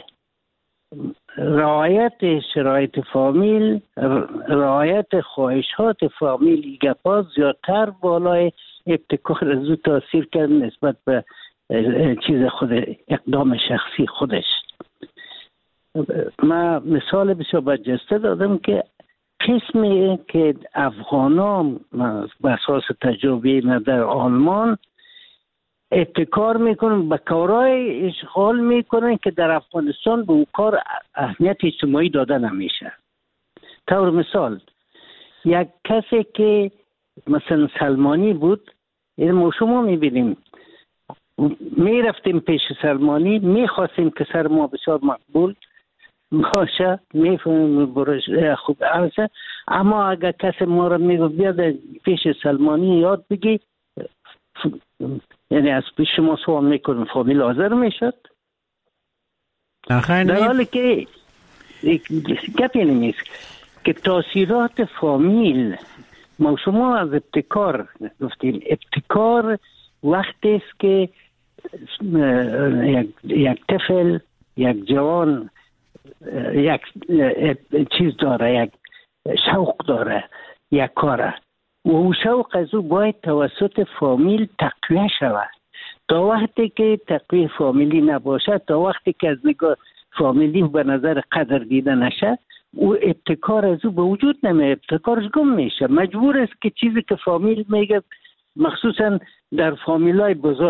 رعایت شرایط فامیل، رعایت خواهشات فامیل، گپا زیادتر بالای ابتکار از او تاثیر کرد نسبت به چیز خود، اقدام شخصی خودش. من مثال بسیار برجسته دادم که قسمی که افغانان به اساس تجربه من در آلمان ابتکار میکنن، به کارهای اشغال میکنن که در افغانستان به اون کار اهمیت اجتماعی داده نمیشه. طور مثال یک کسی که مثلا سلمانی بود، این ما شما میبینیم میرفتیم پیش سلمانی، میخواستیم که سر ما بسیار مقبول باشه، میفهمیم برش خوب عرضه، اما اگر کسی ما رو میگو بیاد پیش سلمانی یاد بگی، یعنی از پیش ما سوال میکنم فامیل حاضر میشد؟ در حالی که گپی نمیست که تاثیرات فامیل، ما شما از ابتکار گفتیم، ابتکار وقتی است که یک طفل، یک جوان یک چیز داره، یک شوق داره، یک کاره و او شوق از او باید توسط فامیل تقویه شود. تا وقتی که تقویه فامیلی نباشه، تا وقتی که از نگاه فامیلی به نظر قدر دیده نشه، او ابتکار از او به وجود نمیاد، ابتکارش گم میشه. مجبور است که چیزی که فامیل میگه، مخصوصا در فامیلای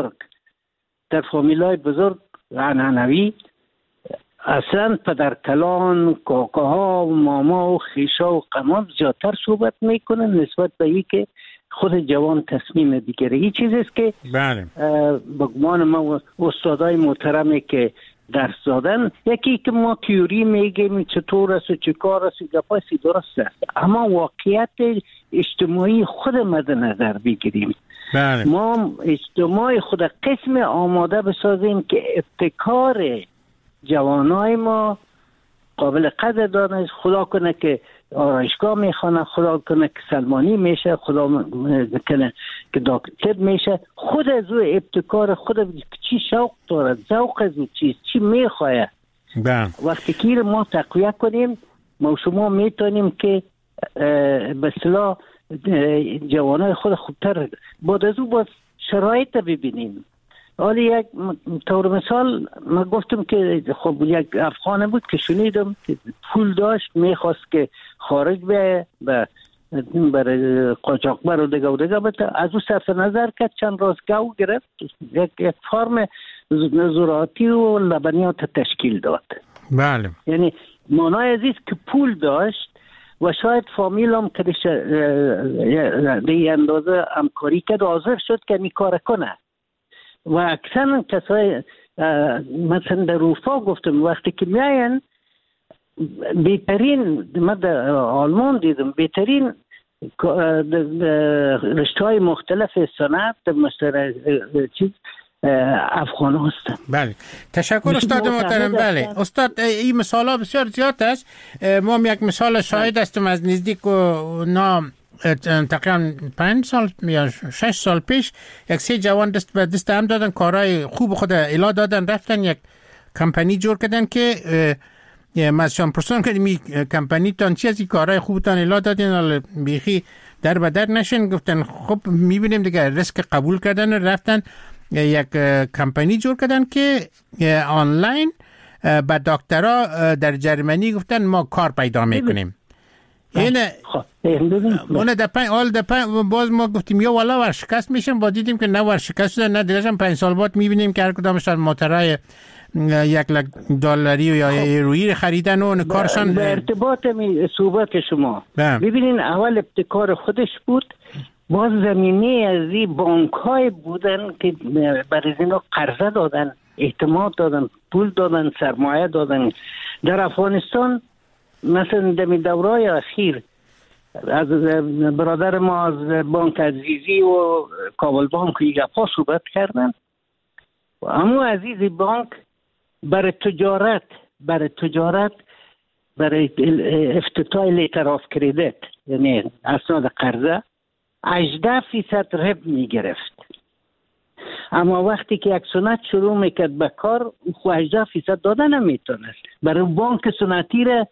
بزرگ عنعنوی، اصلا پدرکلان، کاکاها و ماما و خیشا و قمام زیادتر صحبت میکنن نسبت به این که خود جوان تصمیم بگیره. این چیزی است که بگمان ما استادای محترمی که درس دادن، یکی که ما تیوری میگیم چطور است و چه کار است، گپاسی درست است، اما واقعیت اجتماعی خود مد نظر بگیریم. ما اجتماع خود قسم آماده بسازیم که ابتکار جوانای ما قابل قدر دانست. خدا کنه که آرایشگاه میخوانه، خدا کنه که سلمانی میشه، خدا کنه که دکتر میشه. خود از او ابتکار خود چی شوق داره، ذوق از او چیست، چی میخواه، وقتی که ما تقویه کنیم، ما شما میتونیم که به اصطلاح جوانای خود خوبتر بعد از او با شرایط ببینیم. حالا یک طور مثال من گفتم که خب یک افغان بود که شنیدم که پول داشت، میخواست که خارج به برای قاچاقبر و دیگه بده، از او صرف نظر کرد، چند روز گو گرفت، یک فارم زراعتی و لبنیات تشکیل داد. بله. یعنی مانای عزیز که پول داشت و شاید فامیل هم که به اندازه همکاری کرد و حاضر شد که این کار کنه. و اکثر کسای مثلا در اروپا گفتم وقتی که میاین، بهترین، من در آلمان دیدم بهترین رشته‌های مختلف صنعت مثلا چیز افغان هستن. بله، تشکر استاد محترم. بله استاد، این مثال ها بسیار زیاد است. ما یک مثال شاهد هستم از نزدیک و نام تقریبا 5 سال یا 6 سال پیش یک 3 جوان دست به دست هم دادن، کارهای خوب خود الا دادن، رفتن یک کمپانی جور کردن که مشان پرسان که می کمپانی تان چی از این کارهای خوبتان الا دادین حالا بیخی در بدر نشن گفتن خب میبینیم دیگه ریسک قبول کردن و رفتن یک کمپانی جور کردن که آنلاین با دکترها در جرمنی گفتن ما کار پیدا میکنیم. اینه اون باز ما گفتیم یا والا ورشکست میشیم، با دیدیم که نه ورشکست شده نه دیگه. 5 سال بعد میبینیم که هر کدامشان موترهای $1,000,000 یا ایرویی خریدن و کارشان به ارتباط صحبت شما ببینین اول ابتکار خودش بود، باز زمینه از این بانک های بودن که برای اینا قرضه دادن، اعتماد دادن، پول دادن، سرمایه دادن. در افغانستان مثلا در دورهای اخیر از برادر ما از بانک عزیزی و کابل بانک یک گپا صحبت کردن. اما عزیزی بانک برای تجارت برای افتتاح لیتر آف کردیت یعنی اسناد قرضه 18% رب میگرفت. اما وقتی که یک سنت شروع میکرد به کار خو 18% دادن نمیتونست. برای بانک سنتی را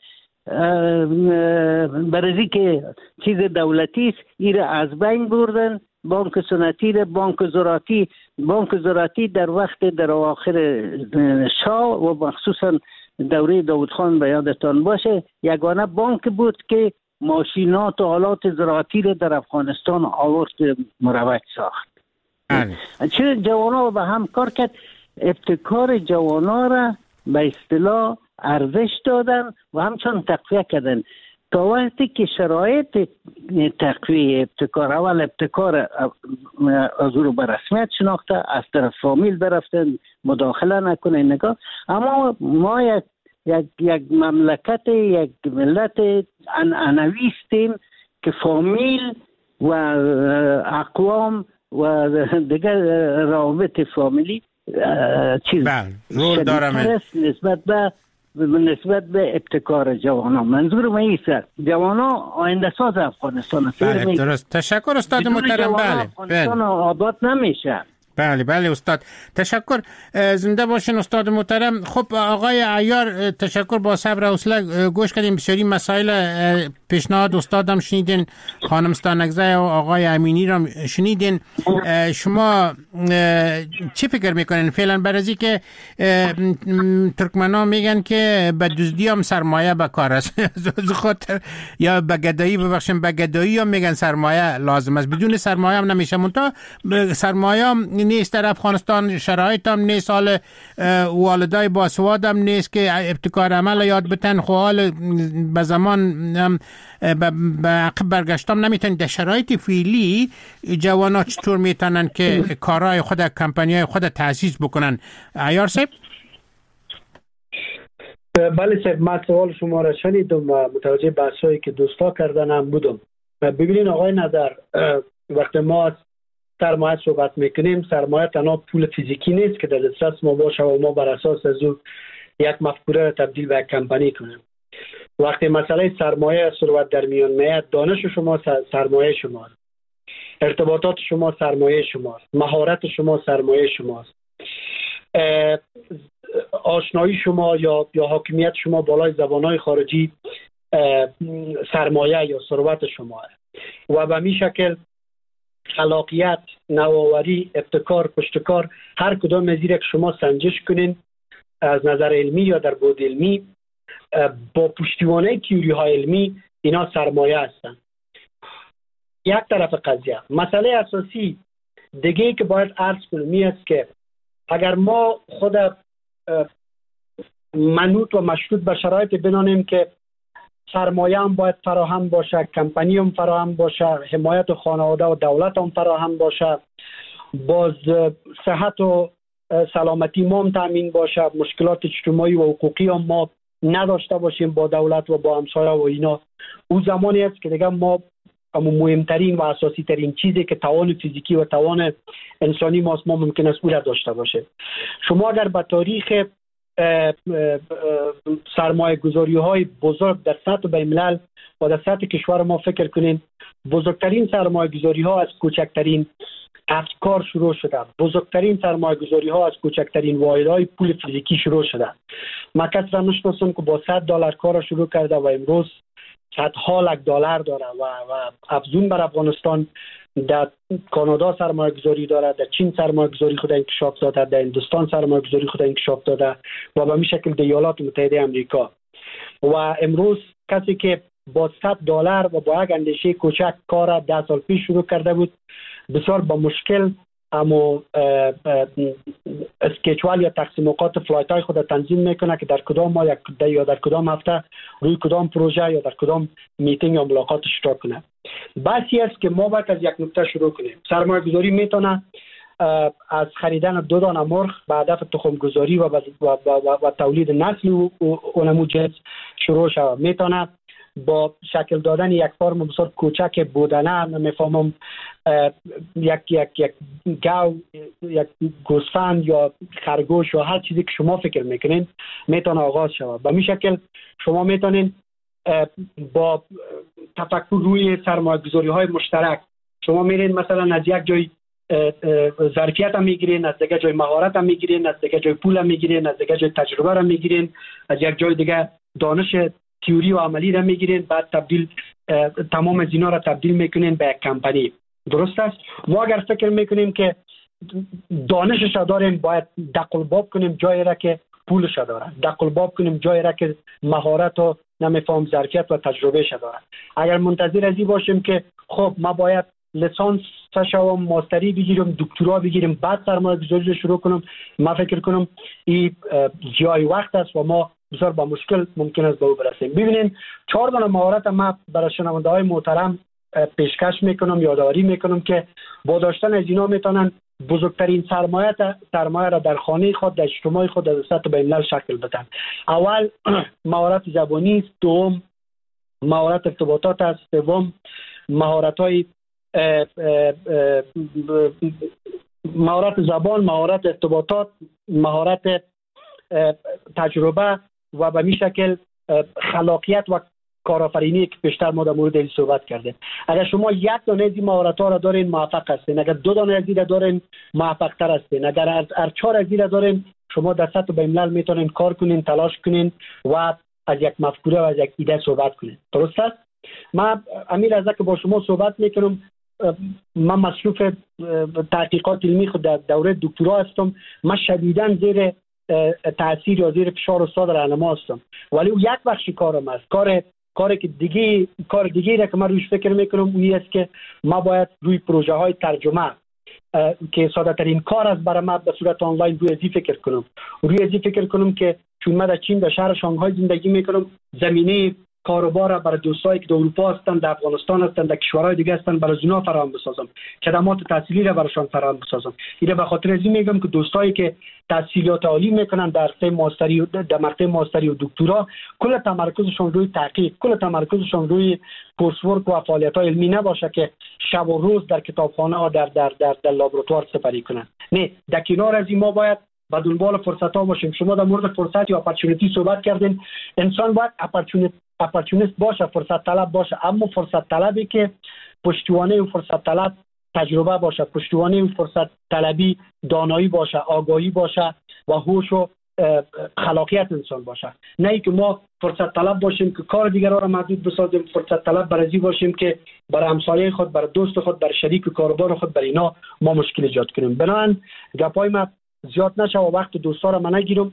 برای که چیز دولتی است ایره از بین بردن. بانک سنتی را بانک زراعتی در وقت در آخر شاه و مخصوصا دوره داود خان به یادتان باشه یگانه بانک بود که ماشینات و آلات زراعتی را در افغانستان آورد مروج ساخت. چرا جوانا به هم کار کرد؟ ابتکار جوانا را به اصطلاح ارزش دادن و همچنان تقویه کردن تا وقتی که شرایط تقویه ابتکار اول ابتکار از رو به رسمیت شناخته از طرف فامیل برفتن مداخله نکنه نگاه. اما ما یک مملکت یک ملت عنویستیم که فامیل و اقوام و دیگر روابط فامیلی چیز نسبت به ابتکار جوانان. منظور ما ایست جوانان آینده ساز افغانستان است. درست. تشکر استاد محترم. افغانستان آباد نمیشه. بله استاد تشکر. زنده باشین استاد محترم. خب آقای عیار تشکر، با صبر و حوصله گوش کردیم. بسیاری مسائل پیشنهاد استادم شنیدین، خانم ستانکزی و آقای امینی را شنیدین. شما چی فکر میکنین فعلا؟ برای که ترکمنان میگن که به دزدی هم سرمایه به کار است خاطر یا به گدایی به گدایی هم میگن سرمایه لازم است، بدون سرمایه هم نمیشه. منتها سرمایه هم نیست در افغانستان، شرایط هم نیست، حال والدای باسواد هم نیست که ابتکار عمل یاد بتن، حال به زمان به عقب برگشتم نمیتونن. در شرایط فعلی جوانا چطور میتونن که کارهای خود کمپانیای خود تأسیس بکنن؟ عیار صاحب. بله صاحب، من سوال شما را شنیدم و متوجه بحثایی که دوستا کردن هم بودم. ببینین آقای نظر، وقتی ما سرمایه صحبت میکنیم، سرمایه تنها پول فیزیکی نیست که در دسترس ما باشه و ما بر اساس از او یک مفکوره را تبدیل به یک کمپانی کنیم. وقتی مسئله سرمایه صورت در میان میاد، دانش شما سرمایه شماست، ارتباطات شما سرمایه شماست، مهارت شما سرمایه شماست، آشنایی شما یا حاکمیت شما بالای زبانهای خارجی سرمایه یا ثروت شما و به می شکل خلاقیت، نوآوری، ابتکار، پشتکار، هر کدام از که شما سنجش کنین از نظر علمی یا در بعد علمی با پشتیبانی تئوری های علمی، اینا سرمایه هستند. یک طرف قضیه. مسئله اساسی دیگه که باید عرض کنیم است که اگر ما خود منوط و مشروط به شرایط بنانیم که سرمایه هم باید فراهم باشه، کمپانی هم فراهم باشه، حمایت خانواده و دولت هم فراهم باشه، باز صحت و سلامتی ما هم تامین باشه، مشکلات اجتماعی و حقوقی هم ما نداشته باشیم با دولت و با همسایه و اینا، او زمانی است که دیگه ما مهمترین و اساسی ترین چیزی که توان فیزیکی و توان انسانی ماست ما ممکن است او را داشته باشه. شما اگر به تاریخ سرمایه گذاری های بزرگ در سطح بین‌الملل و در سطح کشور ما فکر کنین، بزرگترین سرمایه گذاری ها از کوچکترین افکار شروع شده، بزرگترین سرمایه گذاری ها از کوچکترین واحدهای پول فیزیکی شروع شده من کسی را نشناسم که با $100 کار شروع کرده و امروز صدها لک دلار داره و افزون بر افغانستان در کانادا سرمایه گذاری داره، در چین سرمایه گذاری خود انکشاف داده، در هندوستان سرمایه گذاری خود انکشاف داده و به این شکل در ایالات متحده امریکا. و امروز کسی که با $100 و با یک اندیشه کوچک کار 10 سال پیش شروع کرده بود، بسیار با مشکل اما اسکیجول یا تقسیم اوقات فلایت های خود تنظیم میکنه که در کدام ماه یا در کدام هفته روی کدام پروژه یا در کدام میتینگ یا ملاقات اشتراک کنه. بحثی است که ما باید از یک نکته شروع کنیم. سرمایه گذاری میتونه از خریدن 2 دانه مرغ به هدف تخم گذاری و تولید نسل اونمو جنس شروع شود. میتونه با شکل دادن یک فرم بسیار کوچک بودنه، نمیفهمم یک گاو، یک گوسفند یا خرگوش یا هر چیزی که شما فکر میکنین میتونه آغاز شود. به این شکل شما میتونین با تفکر روی سرمایه گذاری های مشترک شما میرین مثلا از یک جای ظرفیت هم میگیرین، از دیگه جای مهارت هم میگیرین، از دیگه جای پول هم میگیرین، از دیگه جای تجربه هم میگیرین، از یک جای دیگه دانش تئوری و عملی را میگیرین، بعد تمام از اینا را تبدیل میکنین به یک کمپانی. درست است؟ ما اگر فکر میکنیم که دانشش داریم، باید دقلباب کنیم جایی را که پولش داره، دقلباب کنیم جایی را که مهارت و نمیفهم ظرفیت و تجربهش داره. اگر منتظر ازی باشیم که خب ما باید لیسانس شوم، ماستری بگیرم، دکترا بگیریم، بعد سرمایه گذاری رو شروع کنم، ما فکر کنم این جای وقت است و ما بسیار با مشکل ممکن است به او برسیم. ببینید 4 تا مهارت ما برای شنونده های محترم پیشکش میکنم، یادآوری میکنم که با داشتن از اینا میتونن بزرگترین سرمایه را در خانه خود، در اجتماع خود، در سطح بین‌الملل شکل بدن. اول مهارت زبانی است، دوم مهارت ارتباطات است، سوم مهارت‌های مهارت زبان، مهارت ارتباطات، مهارت تجربه و به این شکل خلاقیت و کارآفرینی که بیشتر ما در مورد این صحبت کردیم. اگر شما 1 دانه از این مهارت‌ها را دارین موفق هستین، اگر 2 دانه از این را دارین موفق تر هستین، اگر هر 4 از این را دارین شما در سطح بین‌الملل میتونین کار کنین، تلاش کنین و از یک مفکوره و از یک ایده صحبت کنین. درست است؟ من امیر از که با شما صحبت میکنم، من مصروف تحقیقات علمی خود در دوره دکترا هستم. من شدیداً زیر تاثیر یا زیر فشار استاد راهنما هستم، ولی او یک بخش کارم است. کاری که کار دیگه را که من روش فکر میکنم اونی است که ما باید روی پروژه های ترجمه که ساده ترین کار است برای ما به صورت آنلاین روی ازی فکر کنم که چون من در چین در شهر شانگهای زندگی میکنم، زمینه کاروبار برای دوستایی که در اروپا هستند، در افغانستان هستند، در کشورهای دیگه هستند برای اونا فراهم بسازم، خدمات تحصیلی را برایشان فراهم بسازم. اینه به خاطر ازی میگم که دوستایی که تحصیلات عالی میکنن در مقطع ماستری و دکترا، کل تمرکزشون روی تحقیق، کل تمرکزشون روی کورس ورک و فعالیت‌های علمی نباشه که شب و روز در کتابخانه ها در لابراتوار سپری کنن. نه، در کنار از این ما باید با دنبال فرصت‌ها باشیم. شما در مورد فرصت یا اپورتونتی صحبت کردین. انسان باید اپورتونیست باشه، فرصت طلب باشه، اما فرصت طلبی که پشتوانه اون فرصت طلب تجربه باشه، پشتوانه اون فرصت طلبی دانایی باشه، آگاهی باشه و هوش و خلاقیت انسان باشه. نه اینکه ما فرصت طلب باشیم که کار دیگران را محدود بسازیم، فرصت طلب برای باشیم که برای همسایه خود، برای دوست خود، برای شریک کاروبار خود، برای اینا ما مشکل ایجاد کنیم. بنابراین گپای ما زیاد نشه و وقت دوستا را من نگیرم.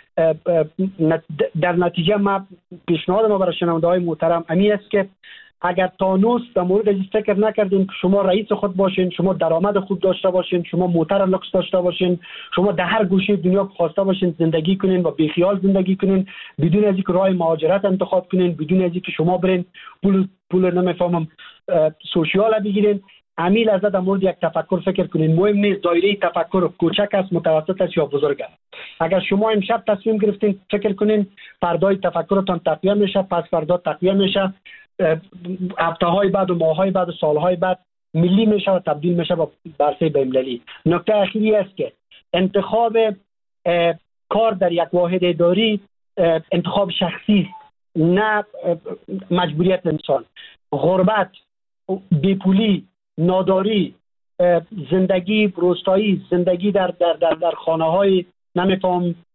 در نتیجه ما پیشنهاد ما برای شنونده های محترم امی است که اگر تانوس در مورد این فکر نکردین که شما رئیس خود باشین، شما درآمد خوب داشته باشین، شما موتر لوکس داشته باشین، شما در هر گوشه دنیا خواسته باشین زندگی کنین و بیخیال زندگی کنین، بدون از اینکه راه مهاجرت انتخاب کنین، بدون از اینکه شما برین پول نمیفهمم سوشیال بگیرین، امیل از در مورد یک تفکر فکر کنین. مهم نیست دایره تفکر کوچک است، متوسط است یا بزرگ است. اگر شما امشب تصمیم گرفتین فکر کنین، فردای تفکرتان تقویت میشه، پس فردا تقویت میشه، هفته‌های بعد و ماه‌های بعد و سال‌های بعد ملی میشه و تبدیل میشه به برسه بین‌المللی. نکته اخیری است که انتخاب کار در یک واحد اداری انتخاب شخصی است، نه مجبوریت انسان. غربت، بیپولی، ناداری، زندگی روستایی، زندگی در خانه‌های نمیفهم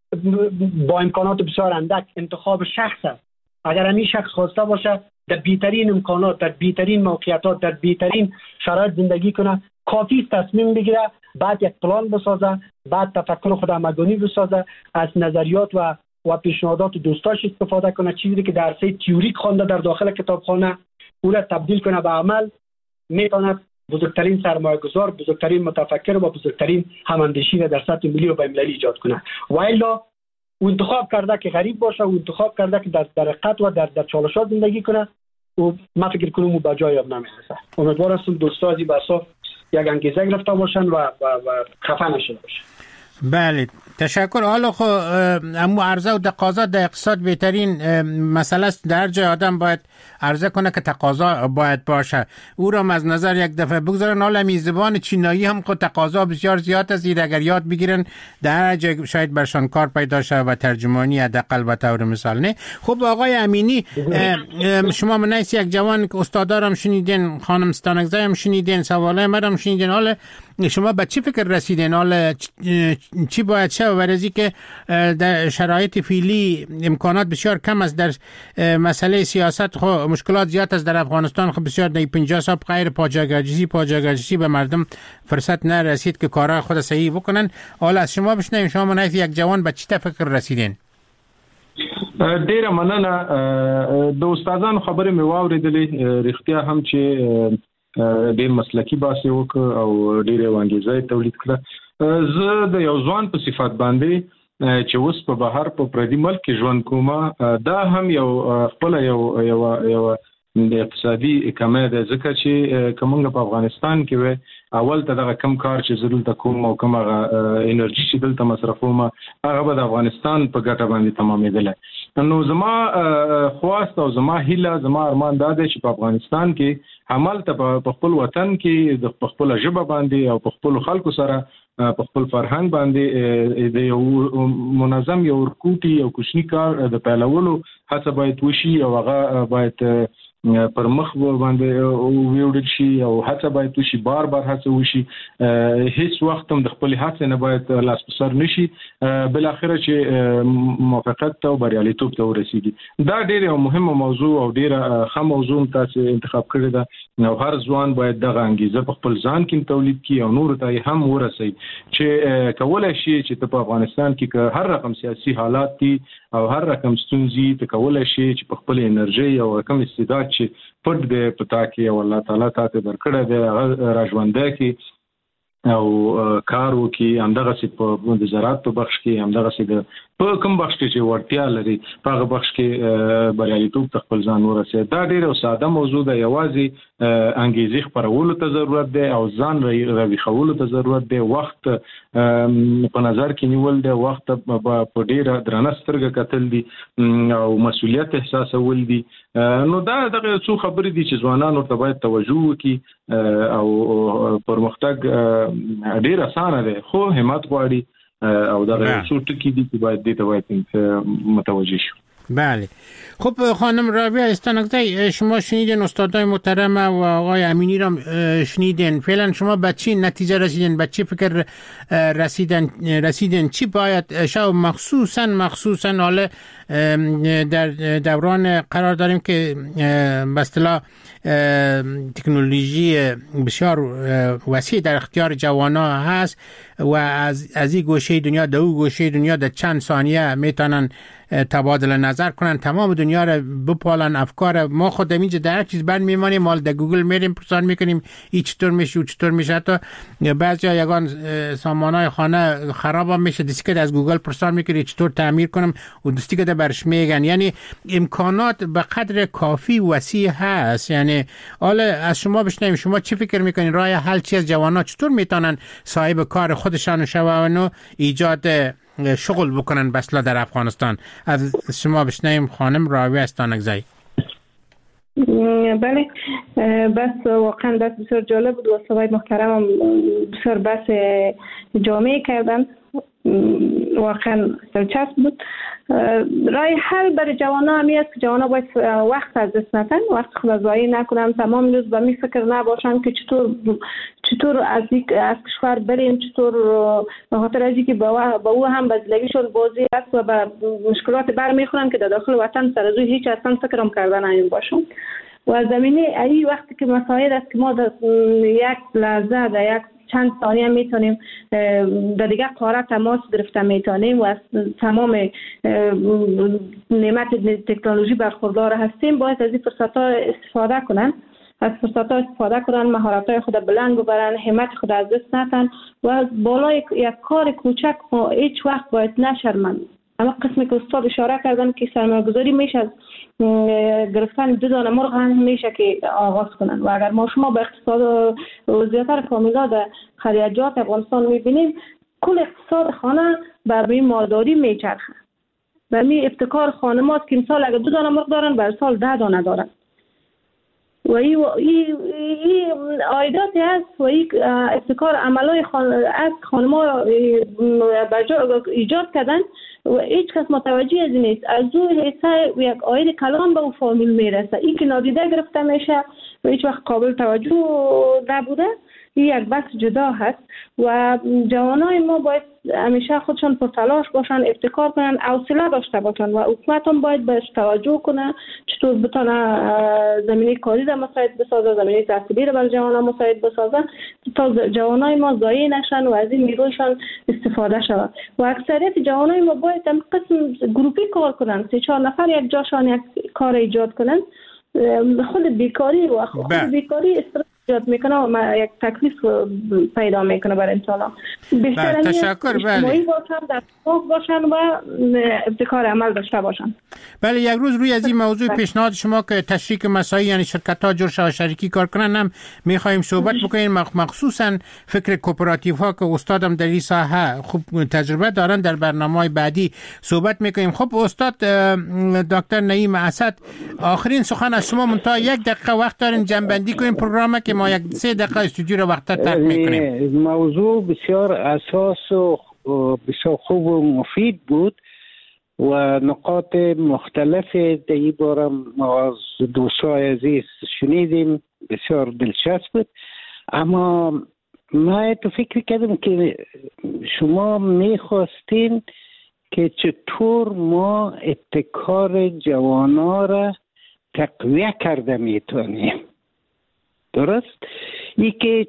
با امکانات بسیار اندک انتخاب شخص است. اگر همین شخص خواسته باشه در بهترین امکانات، در بهترین موقعیتات، در بهترین شرایط زندگی کنه، کافی تصمیم بگیره، بعد یک پلان بسازه، بعد تفکر خود آمدانی بسازه، از نظریات و پیشنهادات دوستاش استفاده کنه، چیزی که در درس تئوریک خوانده در داخل کتابخانه او را تبدیل کنه به عمل، میتونه بزرگترین سرمایه‌گذار، بزرگترین متفکر و بزرگترین هماندیشی را در سطح ملی و بین‌المللی ایجاد کنه. و الا او انتخاب کرده که غریب باشه، او انتخاب کرده که در رقت و در چالشات زندگی کنه، و ما فکر کنم او به جای نمیرسه. امیدوار هستم دوستا از این بحثا یک انگیزه گرفته باشن و خفه نشده باشن. بله، تشکر. حالا خب امو عرضه و تقاضا در اقتصاد بهترین مسئله است. در جای آدم باید عرضه کنه که تقاضا باید باشه. او را از نظر یک دفعه بگذارن. حالا می زبان چینایی هم خود تقاضا بسیار زیاد است. اگر یاد بگیرن در جای شاید برشان کار پیدا شه و ترجمانی حداقل به طور مثال. نه خب آقای امینی، شما منیس یک جوان که استادارم شنیدین، خانم ستانکزی هم شنیدین، سوالای مرا شنیدین، حالا شما به چی فکر رسیدین؟ حالا چی باید شه؟ ورزی که در شرایط فعلی امکانات بسیار کم است، در مسئله سیاست خب مشکلات زیاد است در افغانستان، خب بسیار در 50 سال غیر پاجاگرجسی به مردم فرصت نرسید که کارهای خود صحیح بکنن. حالا از شما بشنویم، شما منیت یک جوان به چی فکر رسیدین؟ ډیره مننه. د استادانو خبرې مې واورېدلې، رښتیا هم چې ډیر مسلکی باسي وک او ډیر وانګیزه تولید کړه. زه د یو ځوان په صفات باندې چې اوس په بهر په پردي ملک کې ژوند کوم، دا هم یو خپل یو اقتصادي کمه ده، ځکه چې کومه په افغانستان کې و اول ته دغه کم کار چې زرول ته کوم او کومه انرژي چې دلته مصرفوم هغه به د افغانستان په ګټه باندې تمامېدل. نو زما خواست او زما هیله، زما ارمان دا دی چې په افغانستان کې عمل ته په خپل وطن کې د خپل ژبه باندې او په خپل خلکو سره په خپل فرهنګ باندې د یو منظم یو ورکوټي او کوچنی کار د پیلولو هڅه باید وشي او هغه باید پر مخ باندې ویوړل شي او هڅه باید وشي، بار هڅه وشي، هیڅ وخت هم د خپل هڅې نه باید لاس په سر نشي، بل اخره چې موافقت او بریالیتوب ته ورسیږي. دا ډیره مهمه موضوع او ډیره ښه موضوع تاسو انتخاب کړی ده. نو هر ځوان باید دغه انګیزه په خپل ځان کې تولید کړي او نور ته هم ورسي چې کولای شي چې په افغانستان کې هر رقم سیاسي حالات دي او هر رقم ستونزې ته کولای شي چې په خپل انرژي او رقم استعداد چې پټ دی پتا کې او الله تعالی تاسو درکړه دی راژوندای کې او کار وکي، همدغه سي په وزارت په بخش کې، همدغه سي په کوم بخش کې چې ورتیا لري په هغه بخش کې بریالیتوب خپل ځان ورسي. دا ډیره ساده موضوع ده، یوازې انګیزې خپرولو ته ضرورت دی او ځان راوي خولو ته ضرورت دی، وخت په نظر کې نیول دی، وخت په ډیره درنه سترګه کتل دي او مسؤلیت احساسول دي. نو دا دغه څو خبرې دي چې ځوانان ورته باید توجه وکړي او پرمختګ ډیر اسانه دی خو همت غواړي او دغه څو ټکي دي چې باید دې ته باید متوجه شو. بله. خب خانم رابعه ستانکزی، شما شنیدین استادای محترم و آقای امینی را شنیدین، فعلا شما به چی نتیجه رسیدین؟ به چی فکر رسیدین؟ چی باید شو مخصوصا حالا در دوران قرار داریم که به اصطلاح تکنولوژی بسیار وسیع در اختیار جوانا هست و از این گوشه دنیا در اون گوشه دنیا در چند ثانیه میتونن تبادل نظر کنن، تمام دنیا رو بپالن. افکار ما خود اینجا در یک چیز بند میمانیم، مال در گوگل میریم پرسان میکنیم این چطور میشه و چطور میشه. حتی بعضی یگان سامانهای خانه خراب هم میشه، دستی که از گوگل پرسان میکنی چطور تعمیر کنم و دستی که برش میگن. یعنی امکانات به قدر کافی وسیع هست. یعنی حالا از شما بشنویم، شما چی فکر میکنین؟ راه حل چی از جوانا چطور میتونن صاحب کار خودشان شون و ایجاد شغل بکنن بسلا در افغانستان؟ از شما بشنویم خانم رابعه ستانکزی. بله، بس واقعا بس بسیار جالب بود و استادای محترم هم بسیار بس جامعه کردن واقعا دلچسب بود. راه حل برای جوانان همی است که جوانان باید وقت از دست ندن، وقت خود ضایع نکنن، تمام روز به می فکر نباشن که چطور از کشور بریم، چطور به خاطر از اینکه با او هم بدلگیشون بازی است و به مشکلات برمیخورن که در داخل وطن سر از هیچ اصلا فکرم کردن این باشون. و زمینه ای وقتی که مسائل است که ما در یک لحظه در یک چند ثانیه میتونیم در دیگه قاره تماس گرفته میتونیم و از تمام نعمت تکنولوژی برخوردار هستیم، باید از این فرصت ها استفاده کنن، از فرصت ها استفاده کنن، مهارت های خود بلند ببرن، همت خود از دست ندن و از بالای یک کار کوچک هیچ وقت باید نشرمند. اما قسمی که استاد اشاره کردن که سرمایه‌گذاری میشه از گرفتن 2 دانه مرغ هم میشه که آغاز کنن و اگر ما شما به اقتصاد وضعیت فامیلا در خلیجات افغانستان میبینیم، کل اقتصاد خانه بر این مالداری میچرخه و می ابتکار خانمات که امسال اگر 2 دانه مرغ دارن بر سال 10 دانه دارن و این عایداتی است و این ابتکار عملای از خانم‌ها ایجاد کردن و هیچ کس متوجه از نیست. از او حصه یک عاید کلان به او فامیل میرسه، این که نادیده گرفته میشه و هیچ وقت قابل توجه نبوده. این یک بحث جدا هست و جوانای ما باید همیشه خودشان پر تلاش باشن، ابتکار کنن، حوصله داشته باشن و حکومت هم باید بهش توجه کنه، چطور بتونه زمینه کاری را مساعد بسازه، زمینه تحصیلی را برای جوانان مساعد بسازه تا جوانای ما ضایع نشن و از این نیرویشان استفاده شود. و اکثریت جوانای ما باید هم قسم گروپی کار کنن، 3-4 نفر یک جاشان یک کار ایجاد کنن. خود بیکاری و خود بیکاری ایجاد میکنه و یک تکلیف پیدا میکنه برای انسان. بهتره تشکر. بله باشن، در صف باشن و ابتکار عمل داشته باشن. بله، یک روز روی از این موضوع پیشنهاد شما که تشریک مساعی یعنی شرکت ها جور شود شریکی کار کنن هم میخوایم صحبت بکنیم، مخصوصا فکر کوپراتیو ها که استادم در این ساحه خوب تجربه دارن، در برنامه بعدی صحبت میکنیم. خب استاد دکتر نعیم اسد، آخرین سخن از شما، منتها 1 دقیقه وقت دارین جنبندی کنیم پروگرام که ما 3 دقیقه استودیو رو وقت ترک میکنیم. موضوع بسیار اساس و بسیار خوب و مفید بود و نقاط مختلف در این باره ما از دوستای عزیز شنیدیم، بسیار دلچسب بود. اما ما تو فکر کردم که شما میخواستین که چطور ما ابتکار جوانا را تقویه کرده میتونیم. درست؟ ای که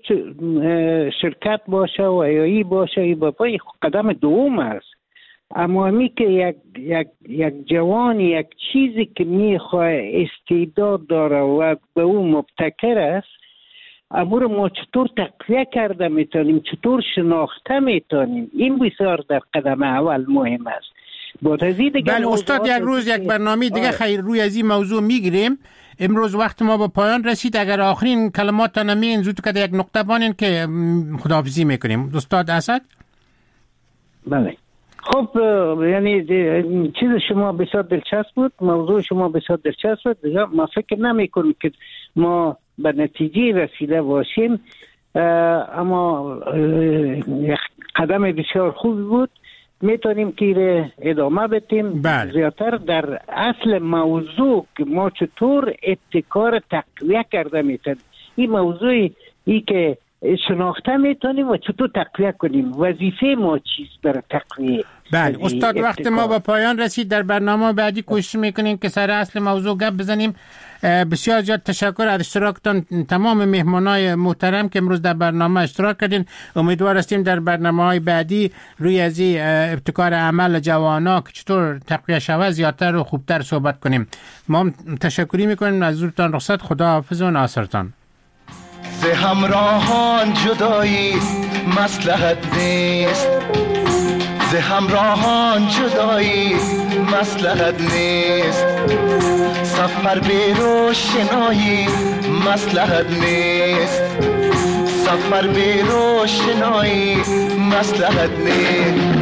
شرکت باشه و ایایی باشه ای بابای قدم دوم است. اما می که یک جوان یک چیزی که میخواه استعداد داره و به اون مبتکر است، اما رو ما چطور تقویه کرده میتونیم، چطور شناخته میتونیم، این بسیار در قدم اول مهم است. بله استاد، یک روز یک برنامه دیگه خیر روی از این موضوع میگیریم. امروز وقت ما به پایان رسید. اگر آخرین کلمات نمیین زود که یک نقطه بانین که خداحافظی میکنیم. استاد اسد. بله خب، یعنی چیز شما بسیار دلچسب بود، موضوع شما بسیار دلچسب بود. ما فکر نمی کنیم که ما به نتیجه رسیده باشیم، اما یک قدم بسیار خوب بود. میتونیم که ادامه بدیم. زیادتر در اصل موضوع که ما چطور ابتکار تقویه کرده میتونیم، این موضوعی ای که شناخته میتونیم و چطور تقویه کنیم، وظیفه ما چیست برای تقویه. بله استاد، وقت ما به پایان رسید. در برنامه بعدی کوشش میکنیم که سر اصل موضوع گپ بزنیم. بسیار زیاد تشکر از اشتراکتان تمام مهمانای محترم که امروز در برنامه اشتراک کردین. امیدوار هستیم در برنامه‌های بعدی روی از ابتکار عمل جوانا که چطور تقویه شود زیادتر و خوبتر صحبت کنیم. ما تشکری میکنیم از حضورتان. رخصت، خدا حافظ و ناصرتان. ز همراهان جدایی مصلحت نیست، ز همراهان جدایی مصلحت نیست، سفر به روشنایی مصلحت نیست، سفر به روشنایی مصلحت نیست.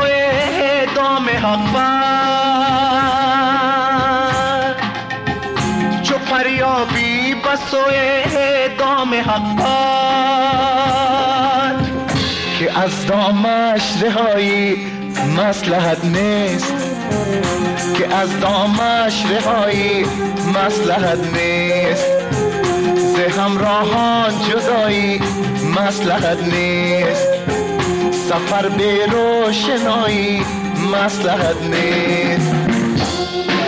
دام حق بر، چو پریابی بسوی دام حق بر، که از دامش رهایی مصلحت نیست، که از دامش رهایی مصلحت نیست، ز همراهان جدایی مصلحت نیست، سفر به روشنایی مصلحت نیست.